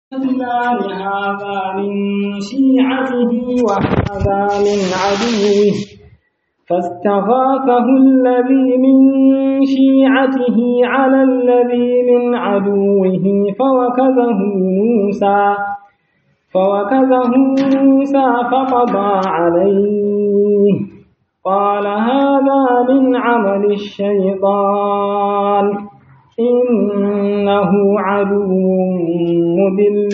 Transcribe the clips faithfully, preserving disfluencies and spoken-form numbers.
الرحمن هذا من شيعته وهذا من عدوه فاستغاثه الذي من شيعته على الذي من عدوه فوكزه موسى فوكزه موسى فقضى عليه قال هذا من عمل الشيطان إنه عدو مضل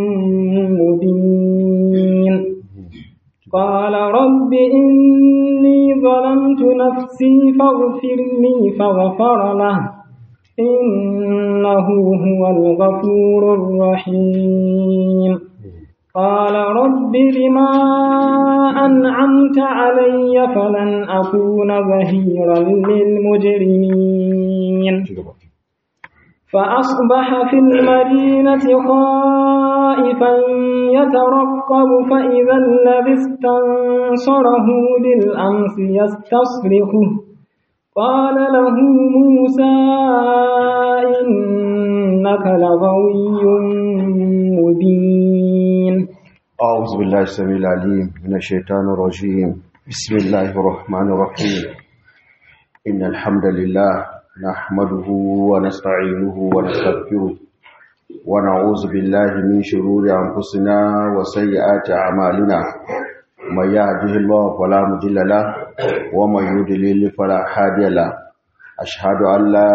مبين قال رب إني ظلمت نفسي فاغفر لي فغفر له إنه هو الغفور الرحيم قال رب بما أنعمت علي فلن أكون ظهيرا للمجرمين فأصبح في المدينة خائفا يترقب فإذا الذي استنصره بالأمس يستصرخه قال له موسى إنك لغوي مبين. أعوذ بالله السميع العليم من الشيطان الرجيم. بسم الله الرحمن الرحيم. إن الحمد لله نحمده ونستعينه ونستغفره ونعوذ بالله من شرور أنفسنا وسيئات أعمالنا من يهده الله فلا مضل له ومن يضلل فلا هادي له أشهد أن لا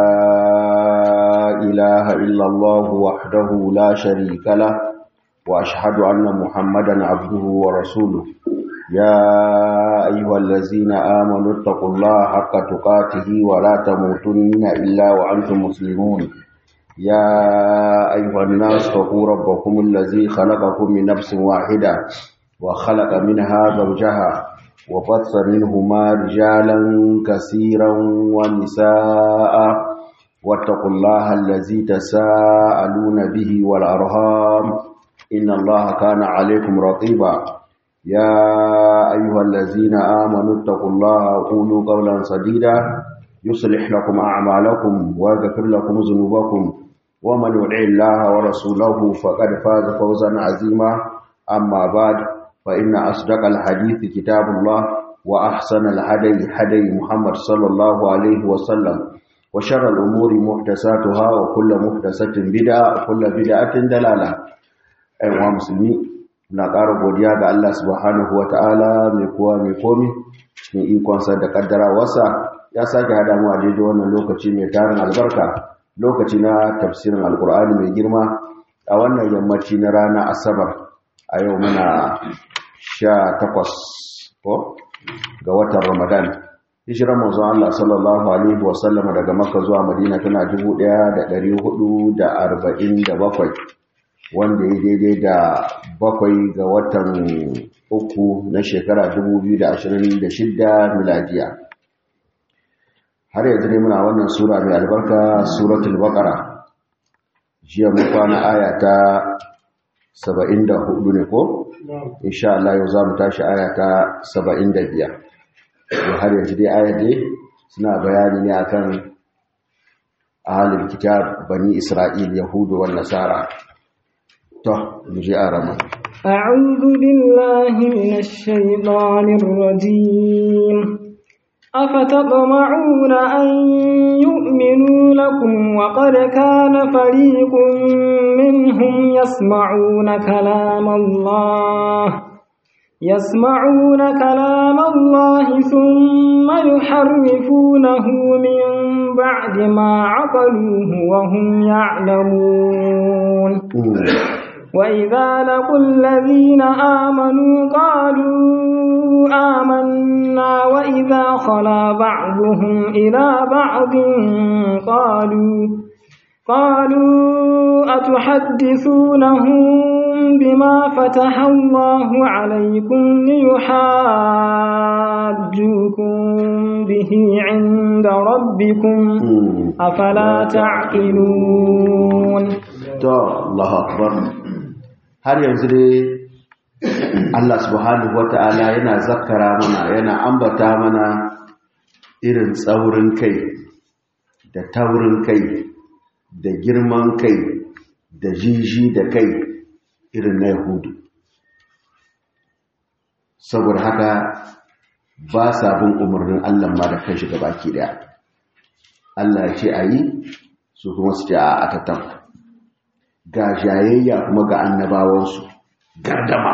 إله إلا الله وحده لا شريك له وأشهد أن محمدا عبده ورسوله يا أيها الذين آمنوا اتقوا الله حق تقاته ولا تموتن إلا وأنتم مسلمون يا أيها الناس اتقوا ربكم الذي خلقكم من نفس واحدة وخلق منها زوجها وبث منهما رجالا كثيرا ونساء واتقوا الله الذي تساءلون به والأرحام إن الله كان عليكم رقيبا يا أيها الذين آمنوا اتقوا الله وقولوا قولا سديدا يصلح لكم أعمالكم ويغفر لكم ذنوبكم ومن يطع الله ورسوله فقد فاز فوزا عظيما أما بعد فإن أصدق الحديث كتاب الله وأحسن الهدي هدي محمد صلى الله عليه وسلم وشر الأمور محدثاتها وكل محدثة بدعة وكل بدعة ضلالة. أيها المسلمين na ƙara godiya ga Allah subhanahu wata'ala mai kowa mai komi cikin ikonsa da ƙaddarawarsa ya sake hada mu a daidai wannan lokaci mai tarin albarka, lokaci na tafsirin alkur'ani mai girma a wannan yammaci na rana asabar. A yau muna sha takwas ko ga watan ramadan, hijirar manzon Allah sallallahu alaihi wasallam daga Makka zuwa Madina tana dubu ɗaya da ɗari hudu da arba'in da bakwai, wanda ya daidai da bakwai ga watan uku na shekara dubu biyu da ashirin da shida miladiya. Har yanzu ne muna wannan sura mai albarka, suratul baqara. Jiya mun kwana aya ta saba'in da hudu ne ko? Insha Allah yau za mu tashi aya ta saba'in da biyar. Har yanzu dai aya dai suna bayani ne akan ahlul kitab bani Isra'il, Yahudu wan Nasara. أعوذ بالله من الشيطان الرجيم أفتطمعون أن يؤمنوا لكم وقد كان فريق منهم يسمعون كلام الله يسمعون كلام الله ثم يحرفونه من بعد ما عقلوه وهم يعلمون وإذا لقوا الذين آمنوا قالوا آمنا وإذا خلا بعضهم إلى بعض قالوا قالوا أتحدثونهم بما فتح الله عليكم ليحاجوكم به عند ربكم أفلا تعقلون. الله أكبر. har yanzu dai Allah subhanahu wata'ala yana zakkara mana, yana ambata mana irin tsaurin kai da taurin kai da girman kai da jiji da kai irin na yahudu saboda haka ba sa bin umarnin Allah ma da kanshi gabaki daya Allah ya ce ayi su kuma su ce a tattam ga jayayya kuma ga annabawansu gardama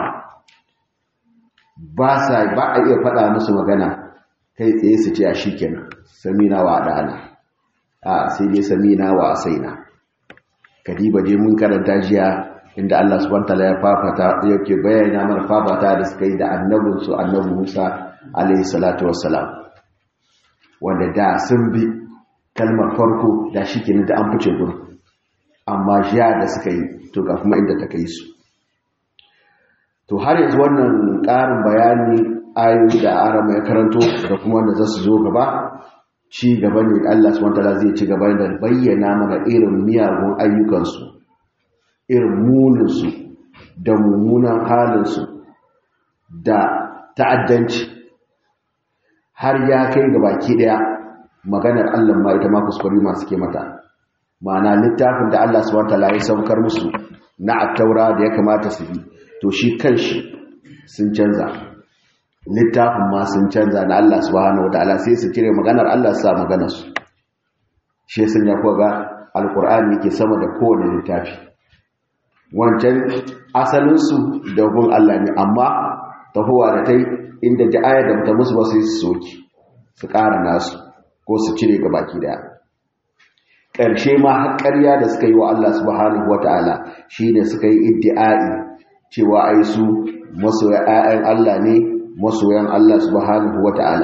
ba sa ba a iya faɗa musu magana kai tsaye su ce a shikenan samina wa dana a sai dai samina wa asaina kadiba je mun karanta jiya inda Allah subhanahu wataala ya fafata yake bayyana mana fafata da suka yi da annabinsu annabi Musa alaihi salatu wassalam wanda da sun bi kalmar farko da shikenan da an fice gurin amma jiya da suka yi to ga kuma inda ta kai su to har yanzu wannan ƙarin bayani ayoyi da arama ya karanto da kuma wanda za su zo gaba ci gaba ne Allah subhanahu wataala zai ci gaba da bayyana mana irin miyagun ayyukansu irin muninsu da mummunan halinsu da ta'addanci har ya kai ga baki daya maganar Allah ma ita ma kuskure masu ke mata ma'ana littafin da Allah subhanahu wataala ya saukar musu na at-taura da ya kamata su bi to shi kanshi sun canza littafin ma sun canza na Allah subhanahu wataala sai su cire maganar Allah su sa maganar su shi sun ya koga alqur'ani yake sama da kowane littafi wancan asalin su da gun Allah ne amma tahowa da tai inda da ayar da ta musu ba sai su soki su ƙara nasu ko su cire ga baki daya ƙarshe ma har ƙarya da suka yi wa Allah subhanahu wataala shine suka yi iddi'ai cewa ai su masoyan ayyan Allah ne masoyan Allah subhanahu wata'ala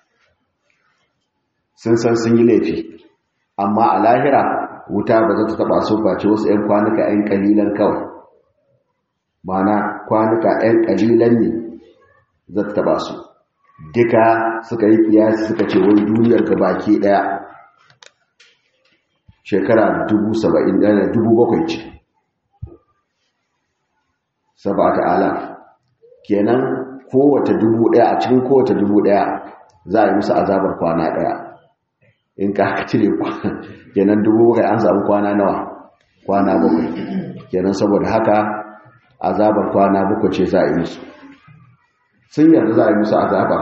sun san sun yi laifi amma a lahira wuta ba za ta taba so face wasu 'yan kwanuka 'yan kalilan kawai mana kwanuka 'yan kalilan ne za ta taba su duka suka yi kiyasi suka ce wai duniyar gabaki daya shekara dubu saba'in da dubu bakwai ce saba'ata ala kenan kowace dubu daya a cikin kowace dubu daya za a yi musu azabar kwana daya in ka cire kenan dubu bakwai an samu kwana nawa kwana bakwai kenan saboda haka azabar kwana bakwai ce za a yi musu sun yarda za a yi musu azabar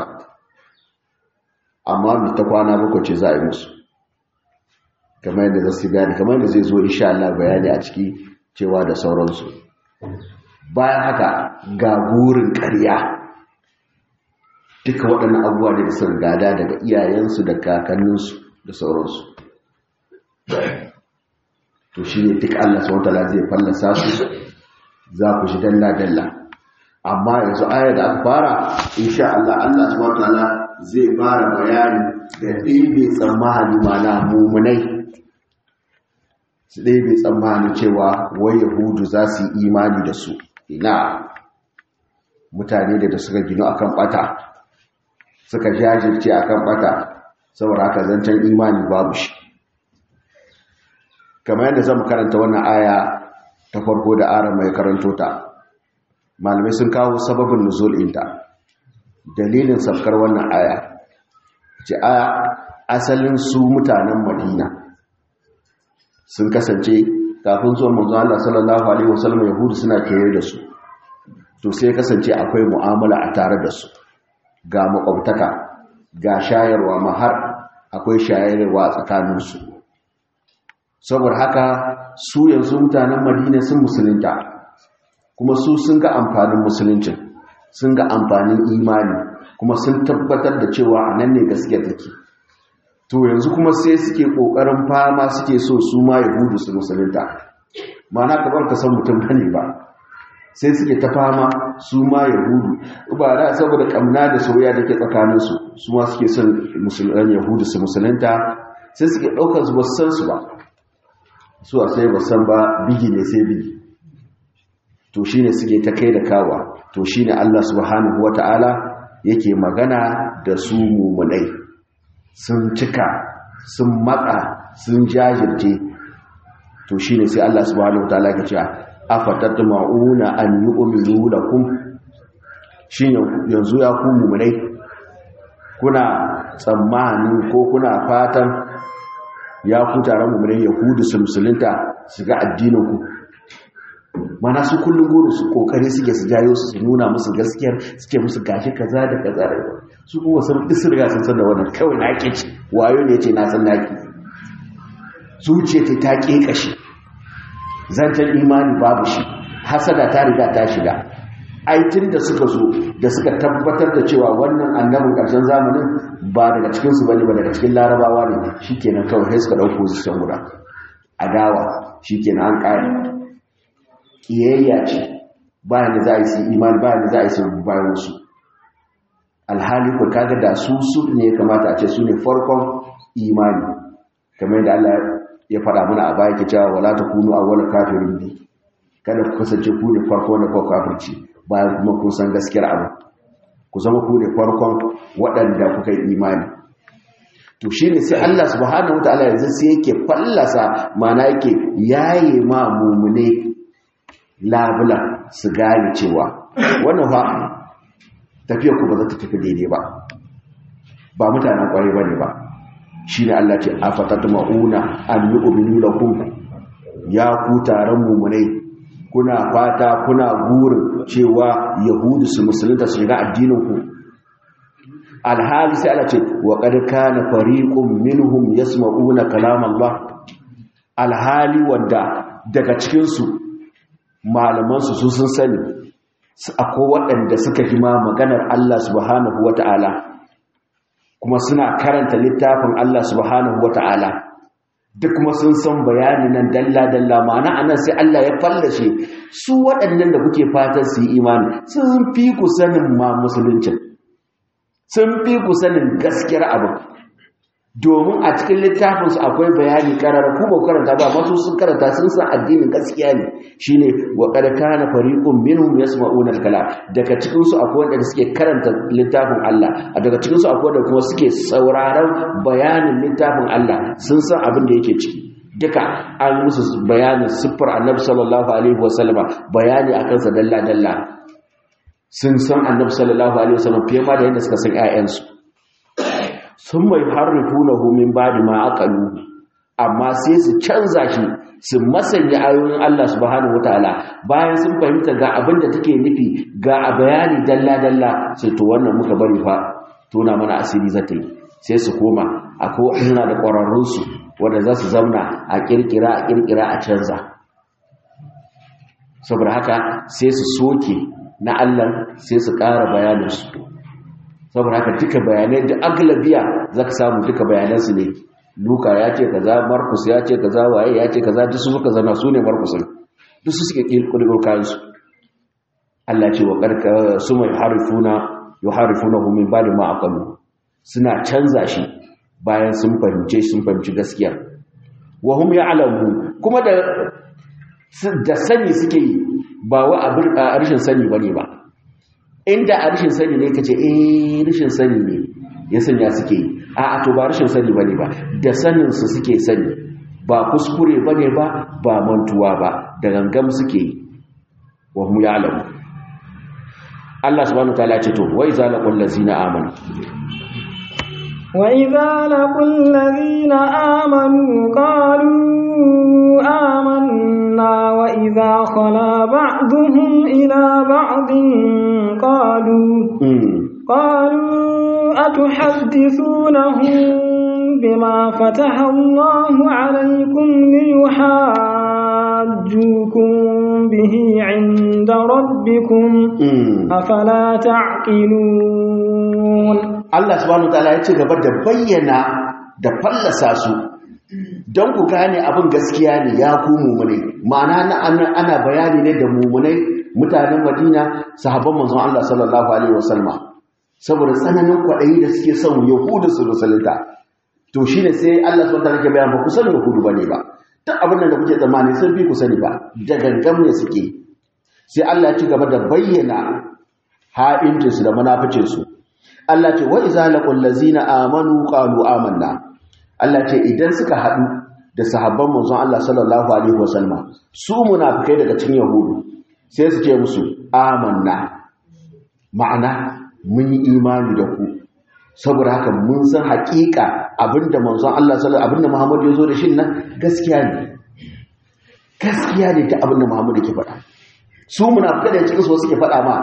amma mu ta kwana bakwai ce za a yi musu kamar yadda zai bayani kamar yadda zai zo insha Allah bayani a ciki cewa da sauransu bayan haka ga gurin ƙarya duka waɗannan abubuwa da sun gada daga iyayensu da kakanninsu da sauransu to shi ne duk Allah subhanahu wataala zai fallasa su za ku shi dalla-dalla amma yanzu aya da aka fara insha Allah Allah subhanahu wataala zai fara bayani da ɗibe tsammani mana mumunai su ɗibe tsammani cewa wai yahudu za su yi imani da su ina mutane da suka gino akan bata suka jajirce akan bata saboda haka zancen imani babu shi kamar yadda zamu karanta wannan aya ta farko da aran mai karanto ta malamai sun kawo sababin nuzul inta dalilin sabkar wannan aya ce aya asalin su mutanen Madina sun kasance kafin zuwan manzo Allah sallallahu alaihi wasallam yahudu suna kewaye da su to sai kasance akwai mu'amala a tare da su ga makwabtaka ga shayarwa ma har akwai shayarwa tsakanin su saboda haka su yanzu mutanen Madina sun musulunta kuma su sun ga amfanin musuluncin sun ga amfanin imani kuma sun tabbatar da cewa anan ne gaskiya take to yanzu kuma sai suke kokarin fama suke so su ma yahudu su musulunta mana ka bar ka san mutum bane ba sai suke ta fama su ma yahudu ba da saboda kamna da soyayya da ke tsakanin su su ma suke son musulman yahudu su musulunta sai suke daukar su basan su ba su a sai basan ba bigi ne sai bigi to shine suke ta kai da kawa to shine Allah subhanahu wataala yake magana da su mumunai sun cika sun matsa sun jajirce to shine sai Allah subhanahu wataala ya ce afatatma'una an yu'minu lakum shin yanzu ya ku mu'minai kuna tsammanin ko kuna fatan ya ku taron mu'minai yahudu su musulunta su ga addinin ku mana su kullum gurin su kokari suke su jayo su su nuna musu gaskiyar suke musu gashi kaza da kaza da su kuma sun fi riga sun san da wannan kawai na ke ci wayo ne ce na san naki zuciya ta ta ke kashi zancen imani babu shi hasada ta riga ta shiga aitin da suka zo da suka tabbatar da cewa wannan annabin ƙarshen zamanin ba daga cikinsu ba ne ba daga cikin larabawa ne shi kenan kawai sai suka ɗauko su can guda adawa shi kenan an ƙari ƙiyayya ce bayan da za a yi su imani bayan da za a yi su bayan su alhali ko kaga da su su ne kamata a ce su ne farkon imani kamar yadda Allah ya faɗa mana a baya ke cewa wala takunu awwala kafirin bi kada ku kasance ku ne farko na farko kafirci bayan kuma kun san gaskiyar abu ku zama ku ne farkon waɗanda kuka yi imani to shine sai Allah subhanahu wataala yanzu sai yake fallasa mana yake yaye ma mumune labula su gane cewa wannan fa tafiyar ku ba za ta tafi daidai ba ba mutanen kwarai bane ba shine Allah ce afatatma'una an yu'minu lakum ya ku taron mumunai kuna fata kuna gurin cewa yahudu su musulunta su shiga addininku alhali sai Allah ce wa qad kana fariqun minhum yasma'una kalam Allah alhali wanda daga cikin su malaman su sun sani akwai waɗanda suka ji ma maganar Allah subhanahu wata'ala kuma suna karanta littafin Allah subhanahu wata'ala duk kuma sun san bayani nan dalla-dalla ma'ana anan sai Allah ya fallashe su waɗannan da kuke fatan su yi imani sun fi ku sanin ma musuluncin sun fi ku sanin gaskiyar abin domin a cikin littafinsu akwai bayani karara ku ba karanta ba masu sun karanta sun san addinin gaskiya ne shine wa qad kana fariqun minhum yasma'una al-kalam daga cikin su akwai wanda suke karanta littafin Allah daga cikin su akwai wanda kuma suke sauraron bayanin littafin Allah sun san abin da yake ciki duka an musu bayanin siffar Annabi sallallahu alaihi wasallama bayani akan sa dalla dalla sun san Annabi sallallahu alaihi wasallam fiye ma da yadda suka san ƴaƴansu sun mai harrifunahu min ba'di ma aqalu amma sai su canza shi su masanya ayoyin Allah subhanahu wataala bayan sun fahimta ga abin da take nufi ga bayani dalla dalla sai to wannan muka bari fa tona mana asiri zata yi sai su koma akwai ina da ƙwararrun su wanda za su zauna a kirkira a kirkira a canza saboda haka sai su soke na Allah sai su ƙara bayanin su saboda haka duka bayanai da aglabiya zaka samu duka bayanansu ne Luka ya ce kaza Markus ya ce kaza waye ya ce kaza duk su suka zana su ne Markusin duk su suke kirkiro kansu Allah ce wa karka su mai harifuna yuharifunahu min ba'di ma aqalu suna canza shi bayan sun fahimce sun fahimci gaskiya wa hum ya'lamu kuma da da sani suke yi ba wa abin a rashin sani bane ba inda a rashin sani ne kace eh rashin sani ne ya sanya suke yi a to ba rashin sani bane ba da sanin su suke sani ba kuskure bane ba ba mantuwa ba da gangam suke yi wa hum ya'lamu Allah subhanahu wa ta'ala ce to wa iza laqul ladzina amanu wa iza laqul ladzina amanu qalu amanna wa iza khala ba'dhum ila ba'din qalu qalu atuhaddithunahum bima fataha Allahu alaykum liyuhajjukum bihi 'inda rabbikum afala ta'qilun Allah subhanahu wataala ya ci gaba da bayyana da fallasa su don ku gane abin gaskiya ne ya ku mumunai ma'ana ana bayani ne da mumunai mutanen Madina sahabban manzon Allah sallallahu alaihi wasallam saboda tsananin kwaɗayi da suke son yahudu su musulunta to shi ne sai Allah sun tare ke bayan ba ku sani yahudu ba ne ba duk abin da kuke tsammani sun fi ku sani ba da gangan ne suke sai Allah ya ci gaba da bayyana ha'incinsu da munaficinsu Allah ce wa iza laqul ladzina amanu qalu amanna Allah ce idan suka haɗu da sahabban manzon Allah sallallahu alaihi wasallam su munafikai daga cikin yahudu sai su ce musu amanna ma'ana mun yi imani da ku saboda haka mun san haƙiƙa abinda manzon Allah sallallahu abinda Muhammad ya zo da shi nan gaskiya ne gaskiya ne ta abin da Muhammadu ke faɗa su munafikai da cikin su suke faɗa ma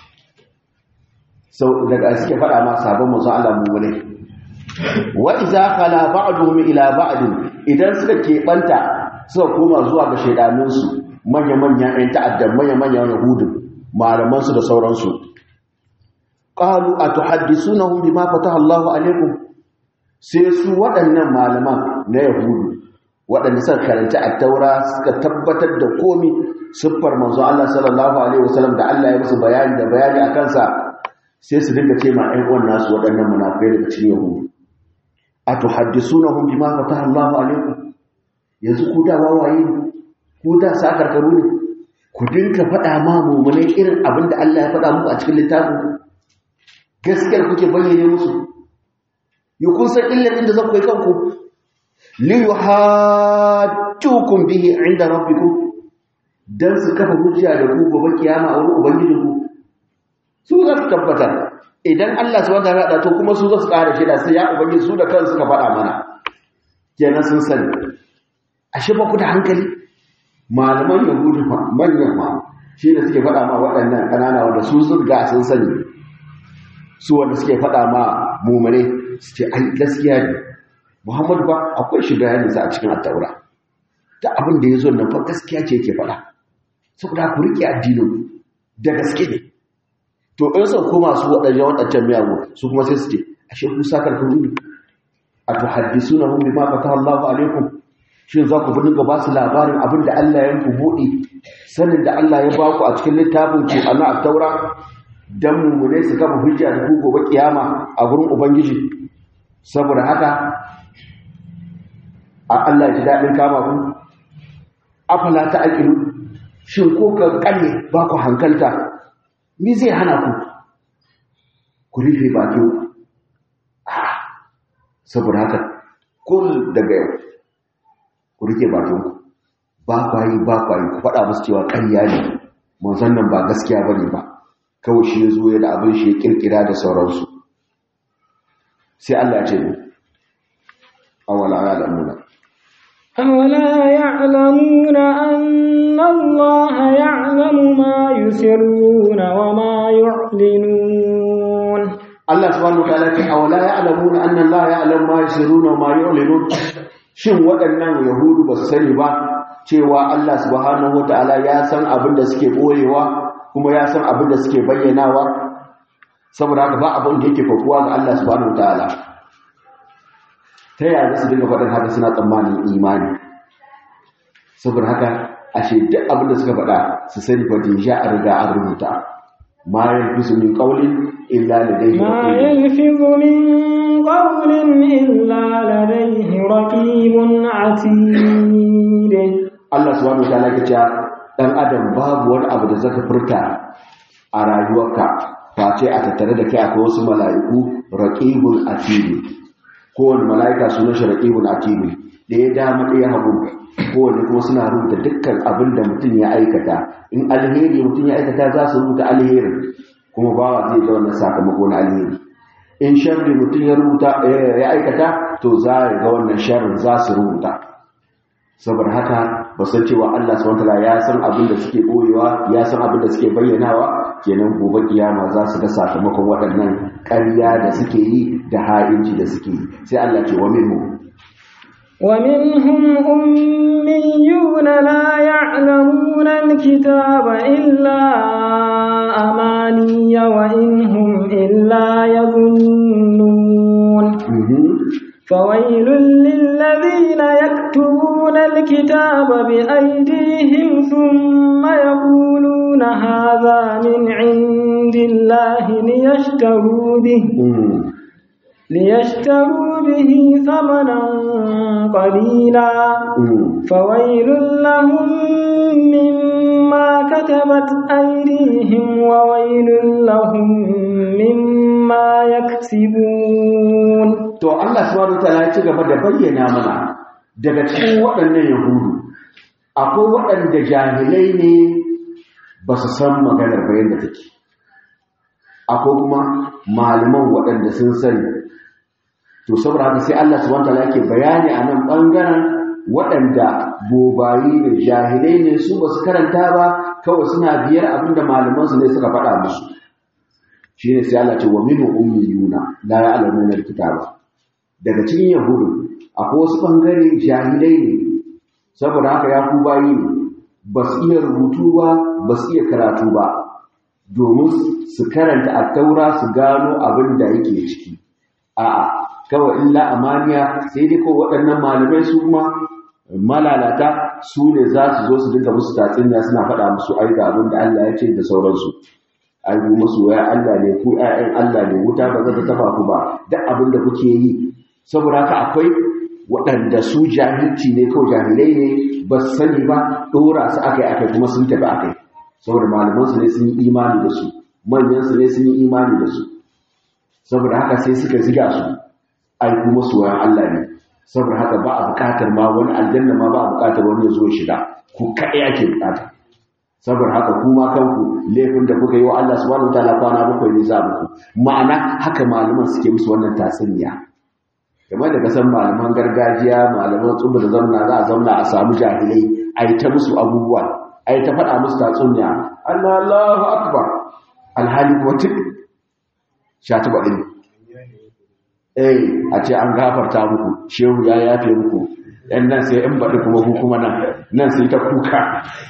sau daga suke faɗa ma sabon manzon Allah mu ne wa iza khala ba'duhum ila ba'd idan suka keɓanta suka koma zuwa ga shaidanun su manya-manya ɗan ta'addan manya-manya yahudu malaman su da sauransu qalu atuhaddisunahum bima fataha Allahu alaikum sai su waɗannan malaman na yahudu waɗanda suka karanta at-taura suka tabbatar da komi siffar manzo Allah sallallahu alaihi wasallam da Allah ya musu bayani da bayani akan sa sai su dinga ce ma ɗan uwan nasu waɗannan munafikai daga cikin yahudu atuhaddisunahum bima fataha Allahu alaikum yanzu ku da wawaye ku da sakarkaru ne ku dinka faɗa ma mu'mine irin abinda Allah ya faɗa muku a cikin littafin gaskiyar kuke bayyane musu yi kun san illatin da zan kai kanku li yuhajjukum bihi inda rabbikum dan su kafa hujja da ku gobe kiyama a wurin ubangijinku su za su tabbatar idan Allah subhanahu wa ta'ala to kuma su za su ƙara shida sai ya ubangiji su da kansu suka faɗa mana kenan sun sani ashe ba ku da hankali malaman yahudu fa manyan ma shi ne suke faɗa ma waɗannan ƙanana wanda su sun ga sun sani su wanda suke faɗa ma mumare su ce ai gaskiya ne Muhammadu ba akwai shi bayanin sa a cikin at-taura ta abin da yazo nan fa gaskiya ce yake faɗa saboda ku rike addinin da gaske ne to in sun koma su waɗannan waɗancan miyagu su kuma sai su ce ashe ku sakar ku ne atuhaddisunahum bima fataha Allahu alaikum shin za ku dinga ba su labarin abin da Allah ya ku buɗe sanin da Allah ya ba ku a cikin littafin ku ana at-taura dan mummune su kafa hujja da ku gobe kiyama a gurin ubangiji saboda haka a Allah ji dadin kama ku afala ta aqilu shin ko ka kalle ba ku hankalta me zai hana ku ku rufe bakin saboda haka kul daga yau ku rike bakin ku ba kwayi ba kwayi ku faɗa musu cewa ƙarya ne manzon nan ba gaskiya bane ba kawai shi ya zo ya da abin shi ya kirkira da sauransu sai Allah ce ne awala ya'lamuna awala ya'lamuna anna Allah ya'lamu ma yusirruna wa ma yu'linun Allah subhanahu wa ta'ala ce awala ya'lamuna anna Allah ya'lamu ma yusirruna wa ma yu'linun shin waɗannan yahudu ba su sani ba cewa Allah subhanahu wa ta'ala ya san abin da suke boyewa kuma ya san abin da suke bayyanawa saboda haka ba abin da yake fakuwa ga Allah subhanahu wataala ta yaya su dinga faɗin haka suna tsammanin imani saboda haka ashe duk abin da suka faɗa su sani fa ja a riga an rubuta ma yalfizu min qawlin illa ladayhi ma yalfizu min qawlin illa ladayhi raqibun atid Allah subhanahu wataala ya ce dan adam babu wani abu da zaka furta a rayuwarka face a tattare da kai akwai wasu mala'iku raqibul atid ko wani mala'ika sunan shi raqibul atid da ya dama da ya hagu ko wani kuma suna rubuta dukkan abin da mutum ya aikata in alheri mutum ya aikata za su rubuta alheri kuma bawa zai ga wannan sakamako na alheri in sharri mutum ya rubuta ya aikata to za ya ga wannan sharrin za su rubuta saboda haka ba san cewa Allah subhanahu wataala ya san abin da suke boyewa ya san abin da suke bayyanawa kenan gobe kiyama za su ga sakamakon waɗannan ƙarya da suke yi da ha'inci da suke yi sai Allah ce wa minhum wa minhum ummiyuna la ya'lamuna al-kitaba illa amaniya wa inhum illa yadhunnun فويل للذين يكتبون الكتاب بأيديهم ثم يقولون هذا من عند الله ليشتروا به ليشتروا به ثمنا قليلا فويل لهم مما كتبت أيديهم وويل لهم مما يكسبون. To Allah subhanahu wataala ya ci gaba da bayyana mana daga cikin waɗannan yahudu akwai waɗanda jahilai ne ba su san maganar bayan da take akwai kuma malaman waɗanda sun sani to saboda haka sai Allah subhanahu wataala yake bayani a nan bangaren waɗanda bobayi da jahilai ne su ba su karanta ba kawai suna biyar abinda malamansu ne suka faɗa musu shi ne sai Allah ce wa minu ummiyuna la ya'lamuna alkitaba daga cikin yahudu akwai wasu bangare jahilai ne saboda haka ya ku bayi ne ba su iya rubutu ba ba su iya karatu ba domin su karanta at-taura su gano abin da yake ciki a'a kawai illa amaniya sai dai ko waɗannan malamai su kuma malalata su ne za su zo su dinga musu tatsuniya suna faɗa musu ai ga abin da Allah ya ce da sauransu ai ku musu waya Allah ne ku ƴaƴan Allah ne wuta ba za ta tafa ku ba duk abin da kuke yi saboda haka akwai waɗanda su jahilci ne ko jahilai ne ba su sani ba ɗora su akai akai kuma sun tafi akai saboda malamansu ne sun yi imani da su manyansu ne sun yi imani da su saboda haka sai suka ziga su ai kuma soyayyen Allah ne saboda haka ba a buƙatar ma wani aljanna ma ba a buƙatar wani ya zo ya shiga ku kaɗai ake buƙata saboda haka kuma kanku laifin da kuka yi wa Allah subhanahu wataala kwana bakwai ne za muku ma'ana haka malaman suke musu wannan tatsuniya kamar da kasan malaman gargajiya malaman tsubu da zamna za a zauna a samu jahilai a yi ta musu abubuwa a yi ta faɗa musu tatsuniya Allah Allahu akbar alhali kuma tuk shatu baɗin eh a ce an gafarta muku shehu ya yafe muku yan nan sai in baɗi kuma ku kuma nan nan sai ta kuka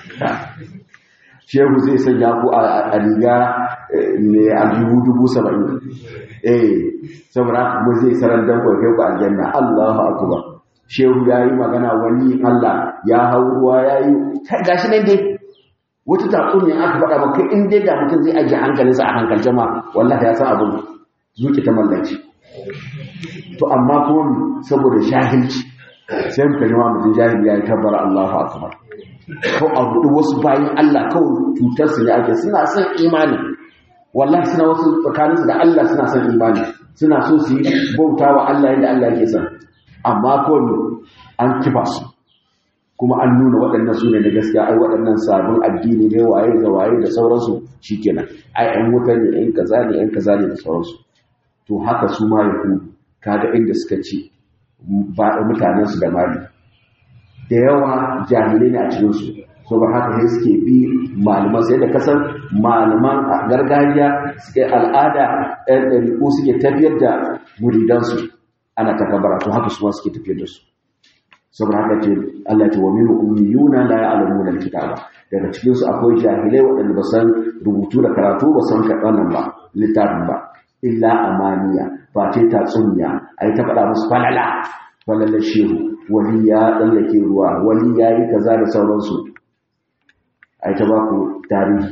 shehu zai sanya ku a riga mai aljihu dubu saba'in eh saboda kuma zai sarar dan kwaifai ku aljanna Allahu akbar shehu ya yi magana wani Allah ya hau ruwa ya yi gashi nan dai wata tatsuniya aka faɗa maka in dai da mutum zai ajiye hankalinsa a hankalce ma wallahi ya san abin zuki ta mallaki to amma kuma saboda jahilci sai muka jima mutum jahili ya yi tabbara Allahu akbar ko a rudu wasu bayan Allah kawai cutar su ne ake suna son imani wallahi suna wasu tsakaninsu da Allah suna son imani suna so su yi bauta wa Allah yadda Allah yake son amma kawai an kifa su kuma an nuna waɗannan su ne na gaskiya ai waɗannan sabon addini ne waye da waye da sauransu shikenan ai an wuta ne ɗan kaza ne ɗan kaza ne da sauransu to haka su ma yahu kaga inda suka ci ba mutanensu da mali da yawa jahilai ne a cikinsu saboda haka sai suke bi malaman sai da kasan malaman gargajiya suke al'ada ɗan ɗariƙo suke tafiyar da muridansu ana takabara to haka su ma suke tafiyar da su saboda haka ce Allah ce wa min ummiyuna la ya'lamuna al-kitaba daga cikin su akwai jahilai waɗanda ba san rubutu da karatu ba san kaɗan ba littafin ba illa amaniya ba ce tatsuniya ai ta faɗa musu falala falala shehu wali ya tsallake ruwa wali ya yi kaza da sauransu ai ta ba ku tarihi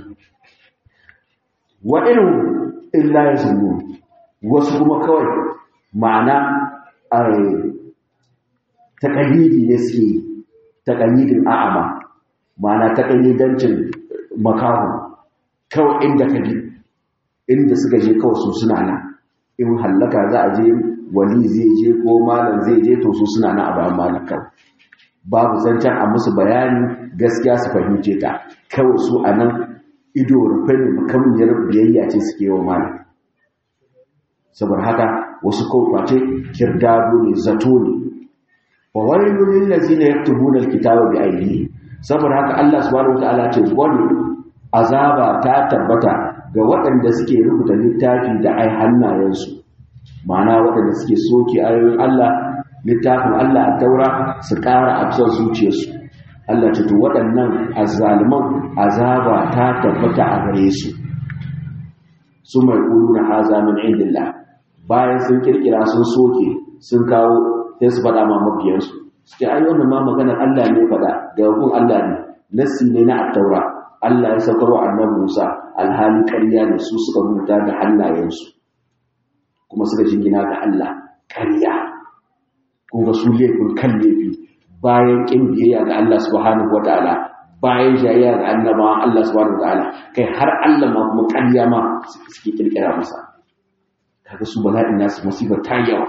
wa irin illa ya zunnu wasu kuma kawai ma'ana ai taƙalidi ne suke taƙalidin a'ama ma'ana taƙalidancin makahu kawai inda ka bi inda suka je kawai su suna nan in hallaka za a je wali zai je ko malam zai je to su suna nan a bayan malam kawai babu zancen a musu bayani gaskiya su fahimce ta kawai su a nan ido rufe ne makamiyar biyayya ce suke wa malam saboda haka wasu kawai kirdado ne zato ne wa wailul lil ladzina yaktubuna alkitaba bi aydihim saboda haka Allah subhanahu wataala ce wani azaba ta tabbata ga waɗanda suke rubuta littafi da ai hannayensu ma'ana waɗanda suke soke ayoyin Allah littafin Allah a taura su ƙara a cikin zuciyarsu Allah ce to waɗannan azzaliman azaba ta tabbata a gare su su mai ƙuluna haza min indillah bayan sun kirkira sun soke sun kawo sai su faɗa ma mabiyansu suke ai wannan ma maganar Allah ne faɗa da hukun Allah ne nassi ne na at-taura Allah ya saukar wa annabi Musa alhali ƙarya ne su suka rubuta da hannayensu kuma suka jingina ga Allah ƙarya kuma su laifin kan laifi bayan ƙin biyayya ga Allah subhanahu wataala bayan jayayya ga annabawan Allah subhanahu wataala kai har Allah ma kuma ƙarya ma suke kirkira masa kaga su bala'in nasu musibar ta yawa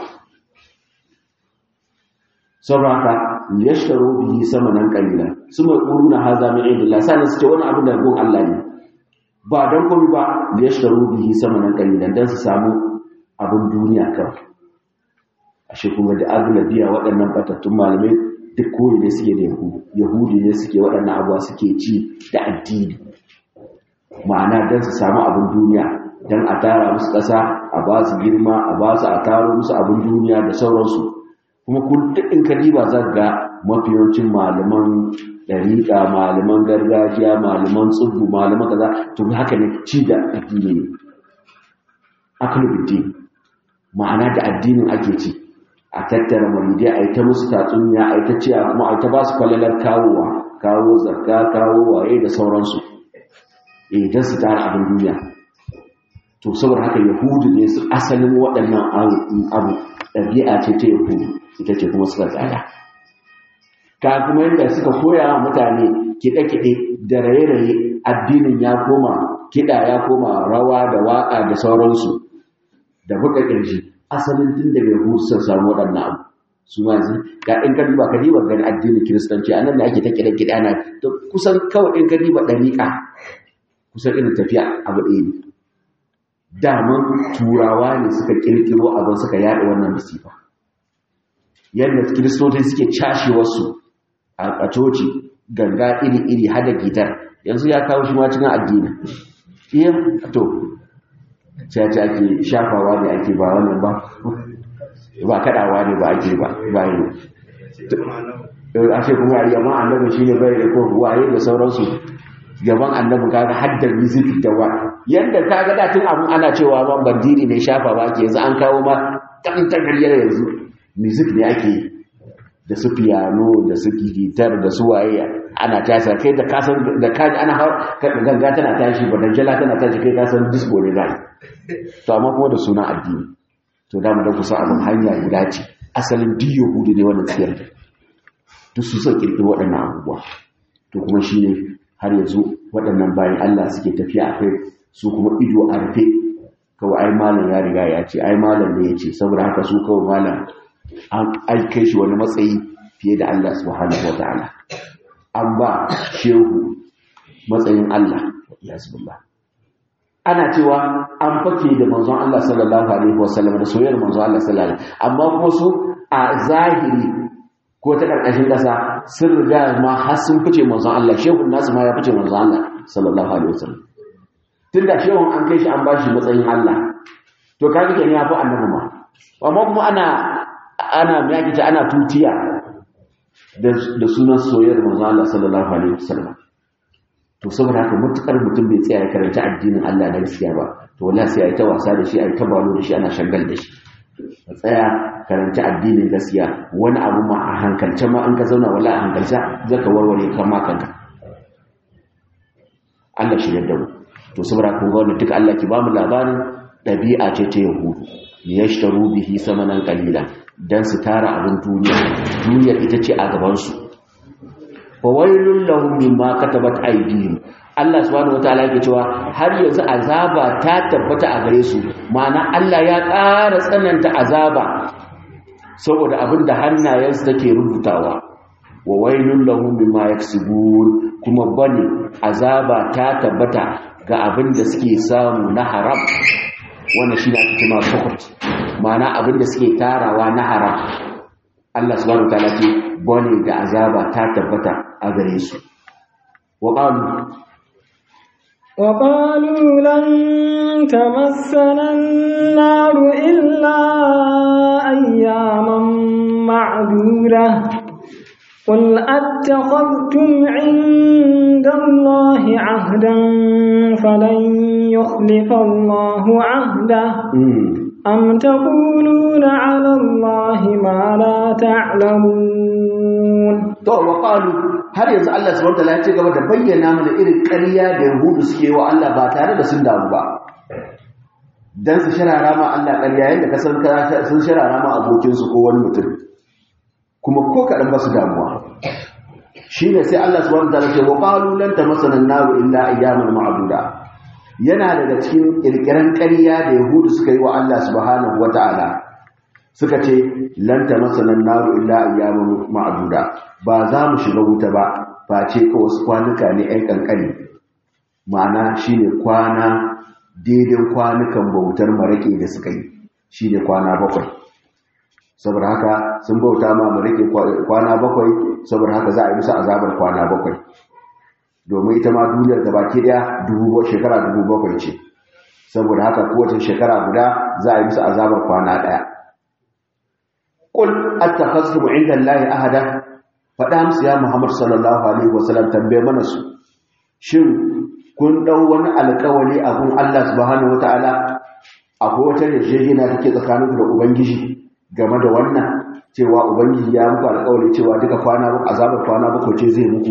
saboda yashtaru bihi samanan qalila suma quluna hadha min indillah sanan suke wani abu da gon Allah ne ba dan komai ba yashtaru bihi samanan qalilan dan su samu abin duniya kawai ashe kuma da aglabiya waɗannan batattun malamai duk koyi ne suke da yahudu yahudi ne suke waɗannan abuwa suke ci da addini ma'ana don su samu abin duniya don a tara musu ƙasa a ba su girma a ba su a taro musu abin duniya da sauransu kuma kun duk in ka diba za ga mafi yawancin malaman ɗariƙa malaman gargajiya malaman tsubu malaman kaza to haka ne ci da addini ne aklubidin ma'ana da addinin ake ci a tattara maridai a yi ta musu tatsuniya a yi ta ciya kuma a yi ta ba su kwalalar kawowa kawo zakka kawo waye da sauransu eh don su tara abin duniya to saboda haka yahudu ne su asalin waɗannan abu ɗabi'a ce ta yahudu ita ce kuma suka tsada ka kuma yadda suka koya wa mutane kiɗe-kiɗe da raye-raye addinin ya koma kiɗa ya koma rawa da waƙa da sauransu da buga ƙirji asalin tun daga yahudu sun samu waɗannan abu su ma yanzu ga in ka diba ka diba gani addinin kiristanci a nan da ake ta kiɗe-kiɗe ana kusan kawai in ka diba ɗariƙa kusan irin tafiya abu ɗaya ne daman turawa ne suka kirkiro abin suka yaɗa wannan masifa yadda kiristoci suke cashe wasu a coci ganga iri-iri hada gitar yanzu ya kawo shi ma cikin addini iya to caca ake shafawa ne ake ba wannan ba ba kaɗawa ne ba ake ba bayan a ce kuma yamma annabi shi ne bai da ko waye da sauransu gaban annabi kaga haddar music da wa yanda kaga da tun abun ana cewa ban bandiri ne shafa ba ke yanzu an kawo ma tantagariyar yanzu music ne ake yi da su piano da su gitar da su waye ana tasa kai da kasan da kaji ana ganga tana tashi ba dangala tana tashi kai kasan disco ne zai to amma kuma da suna addini to da mu da kusa abun hanya guda ce asalin diyo hudu ne wannan tsiyar duk su son kirkiro waɗannan abubuwa to kuma shine har yanzu waɗannan bayan Allah suke tafiya a kai su kuma ido a rufe kawai ai malam ya riga ya ce ai malam ne ya ce saboda haka su kawai malam an kai shi wani matsayi fiye da Allah subhanahu wa ta'ala an ba shehu matsayin Allah ya zubillah ana cewa an fake da manzon Allah sallallahu alaihi wasallam da soyayyar manzon Allah sallallahu alaihi amma kuma su a zahiri ko ta ƙarƙashin ƙasa sun riga ma har sun fice manzon Allah shehun nasu ma ya fice manzon Allah sallallahu alaihi wasallam tunda shehun an kai shi an bashi matsayin Allah to kaga kenan ya fi annabi ma amma kuma ana ana miyaki ta ana tutiya da da sunan soyayyar manzon Allah sallallahu alaihi wasallam to saboda haka mutukar mutum bai tsaya ya karanta addinin Allah na gaskiya ba to wallahi sai ai ta wasa da shi ai ta balo da shi ana shagal da shi ka tsaya karanta addinin gaskiya wani abu ma a hankalce ma an ka zauna wala a hankalce zaka warware kan ma kanka Allah shi yadda mu to saboda kun ga wannan duka Allah ki ba mu labarin dabi'a ce ta yahudu yashtaru bihi samanan qalila dan su tara abin duniya duniya ita ce a gaban su fa wailul lahum mimma katabat aydihim Allah subhanahu wataala yake cewa har yanzu azaba ta tabbata a gare su ma'ana Allah ya ƙara tsananta azaba saboda abin da hannayensu take rubutawa wa wailul lahum bima yaksubun kuma bane azaba ta tabbata ga abin da suke samu na haram wannan shi ne ake cewa sukut ma'ana abin da suke tarawa na haram Allah subhanahu wataala ce bane da azaba ta tabbata a gare su wa qalu وقالوا لن تمسنا النار إلا أياما معدودة قل أتخذتم عند الله عهدا فلن يخلف الله عهده أم تقولون على الله ما لا تعلمون وقالوا har yanzu Allah subhanahu wataala ya ce gaba da bayyana mana irin ƙarya da Yahudu suke wa Allah ba tare da sun damu ba dan su sharara ma Allah ƙarya yanda ka san sun sharara ma abokin su ko wani mutum kuma ko kadan ba su damuwa shine sai Allah subhanahu wataala ce wa qalu lan tamassana an-nar illa ayyaman ma'duda yana daga cikin kirkiran ƙarya da Yahudu suka yi wa Allah subhanahu wataala suka ce lan tamassana an-nar illa ayyaman ma'duda ba za mu shiga wuta ba face ka wasu kwanuka ne ɗan kankani ma'ana shine kwana daidai kwanukan bautar marake da suka yi shine kwana bakwai saboda haka sun bauta ma mu rike kwana bakwai saboda haka za a yi musu azabar kwana bakwai domin ita ma duniyar da baki daya dubu shekara dubu bakwai ce saboda haka kowace shekara guda za a yi musu azabar kwana daya qul attakhaztum inda allahi ahada fada musu ya muhammad sallallahu alaihi wasallam tambaye mana su shin kun dau wani alƙawari a gun Allah subhanahu wataala akwai wata yarjejeniya take tsakaninku da ubangiji game da wannan cewa ubangiji ya muku alƙawari cewa duka kwana ba azabar kwana ba ce zai muku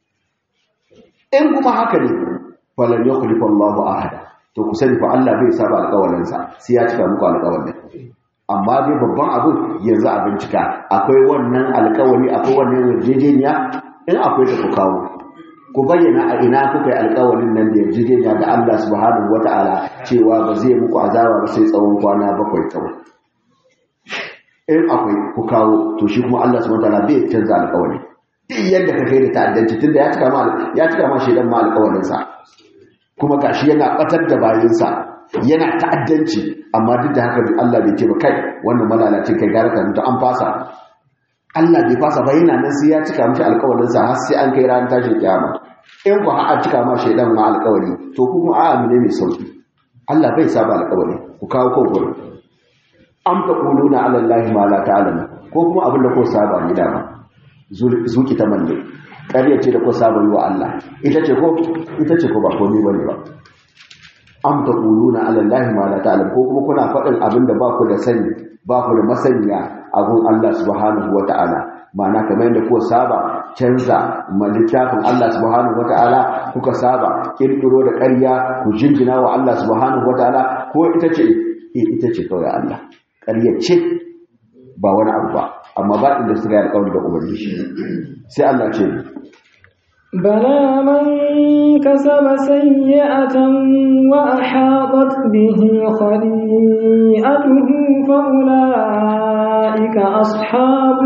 in kuma haka ne falan yukhlifu Allahu ahada to ku sani fa Allah bai saba alƙawarin sa sai ya cika muku alƙawarin amma dai babban abu yanzu a bincika akwai wannan alƙawari akwai wannan yarjejeniya in akwai ta ku kawo ku bayyana a ina kuka yi alƙawarin nan da yarjejeniya da Allah subhanahu wata'ala cewa ba zai muku azaba ba sai tsawon kwana bakwai kawai in akwai ku kawo to shi kuma Allah subhanahu wata'ala bai canza alƙawari duk yadda ka kai da ta'addanci tunda ya cika ma ya cika ma shedan ma alƙawarin sa kuma gashi yana batar da bayinsa yana ta'addanci amma duk da haka Allah bai ce ba kai wannan malalacin kai gara ka mutu an fasa Allah bai fasa ba yana nan sai ya cika mishi alƙawarin sa har sai an kai ran tashin kiyama in ku har cika ma shedan ma alƙawari to kuma a amine mai sauki Allah bai saba alƙawari ku kawo ko gurin am taquluna ala allahi ma la ta'lamu ko kuma abin da ko saba ni dama zuki ta malle ƙarya ce da ko saba yi wa Allah ita ce ko ita ce ko ba komai bane ba am taquluna ala allahi ma la ta'lamu ko kuma kuna faɗin abin da ba ku da sani ba ku da masaniya a gun Allah subhanahu wata'ala ma'ana kamar yadda ko saba canza malittafin Allah subhanahu wata'ala kuka saba kirkiro da ƙarya ku jinjina wa Allah subhanahu wata'ala ko ita ce ita ce kawai Allah ƙarya ce ba wani abu ba amma ba inda suka yi alƙawari da ubangiji sai Allah ce بلى من كسب سيئة وأحاطت به خطيئته فأولئك أصحاب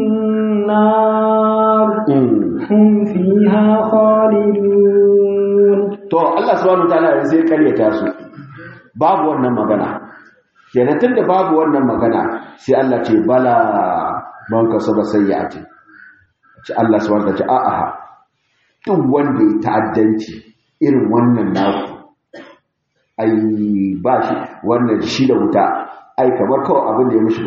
النار هم فيها خالدون. تو الله سبحانه وتعالى zai karyata su babu wannan magana kenan tunda babu wannan magana sai Allah ce bala man kasaba sayyi'ati ce Allah subhanahu wa ta'ala a'a duk wanda ya ta'addanci irin wannan naku ai ba shi wannan shi da wuta ai kamar kawai abin da ya mishi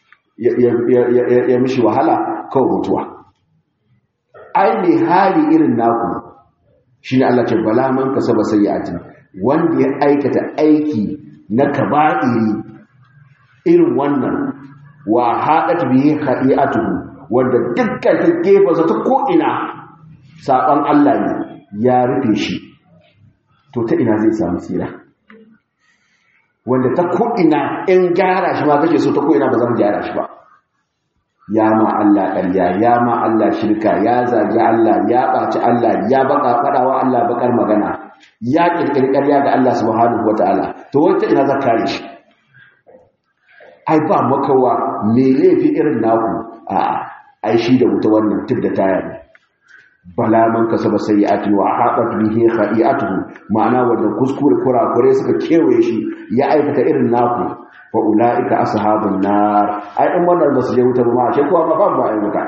ya mishi wahala kawai mutuwa ai ne hali irin naku shi ne Allah ce bala man kasaba sayyi'atin wanda ya aikata aiki na kaba'iri irin wannan wa hadat bihi khati'atuhu wanda dukkan ta gefansa ta ko ina saban Allah ne ya rufe shi to ta ina zai samu tsira wanda ta ko'ina in gyara shi ma kashe so ta ko'ina ba zan gyara shi ba ya ma Allah ƙarya ya ma Allah shirka ya zagi Allah ya ɓaci Allah ya baka faɗawa Allah bakar magana ya ƙirƙiri ƙarya ga Allah subhanahu wata'ala to wata ina za kare shi ai ba makawa me laifi irin naku a ai shi da wuta wannan tun da taya ne bala man kasaba sayyi'ati wa haɓat bihi khati'atuhu ma'ana wanda kuskure kurakure suka kewaye shi ya aikata irin naku fa ulaika ashabun nar ai in wannan ba su je wuta ba ma ce kuwa ba ba ai wuta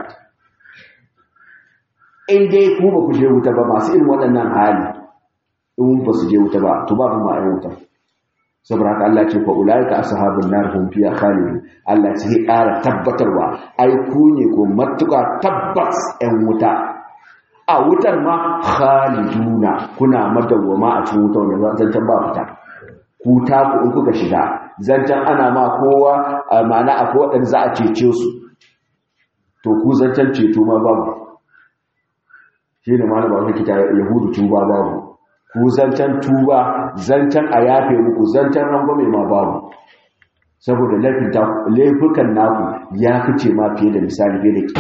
in dai ku ba ku je wuta ba masu irin waɗannan hali in ba su je wuta ba to ba ma ai wuta saboda haka Allah ce fa ulaika ashabun nar hum fiha khalidun Allah ce ya ƙara tabbatarwa ai ku ne ko matuƙa tabbas ɗan wuta a wutar ma khaliduna kuna madawwama a cikin wutar wanda zancan ba fita ku ta ku in kuka shiga zancan ana ma kowa ma'ana akwai waɗanda za a cece su to ku zancan ceto ma babu shi ne malama wanda kita yahudu tuba babu ku zancan tuba zancan a yafe muku zancan rangwame ma babu saboda laifukan naku ya fice ma fiye da misali fiye da ke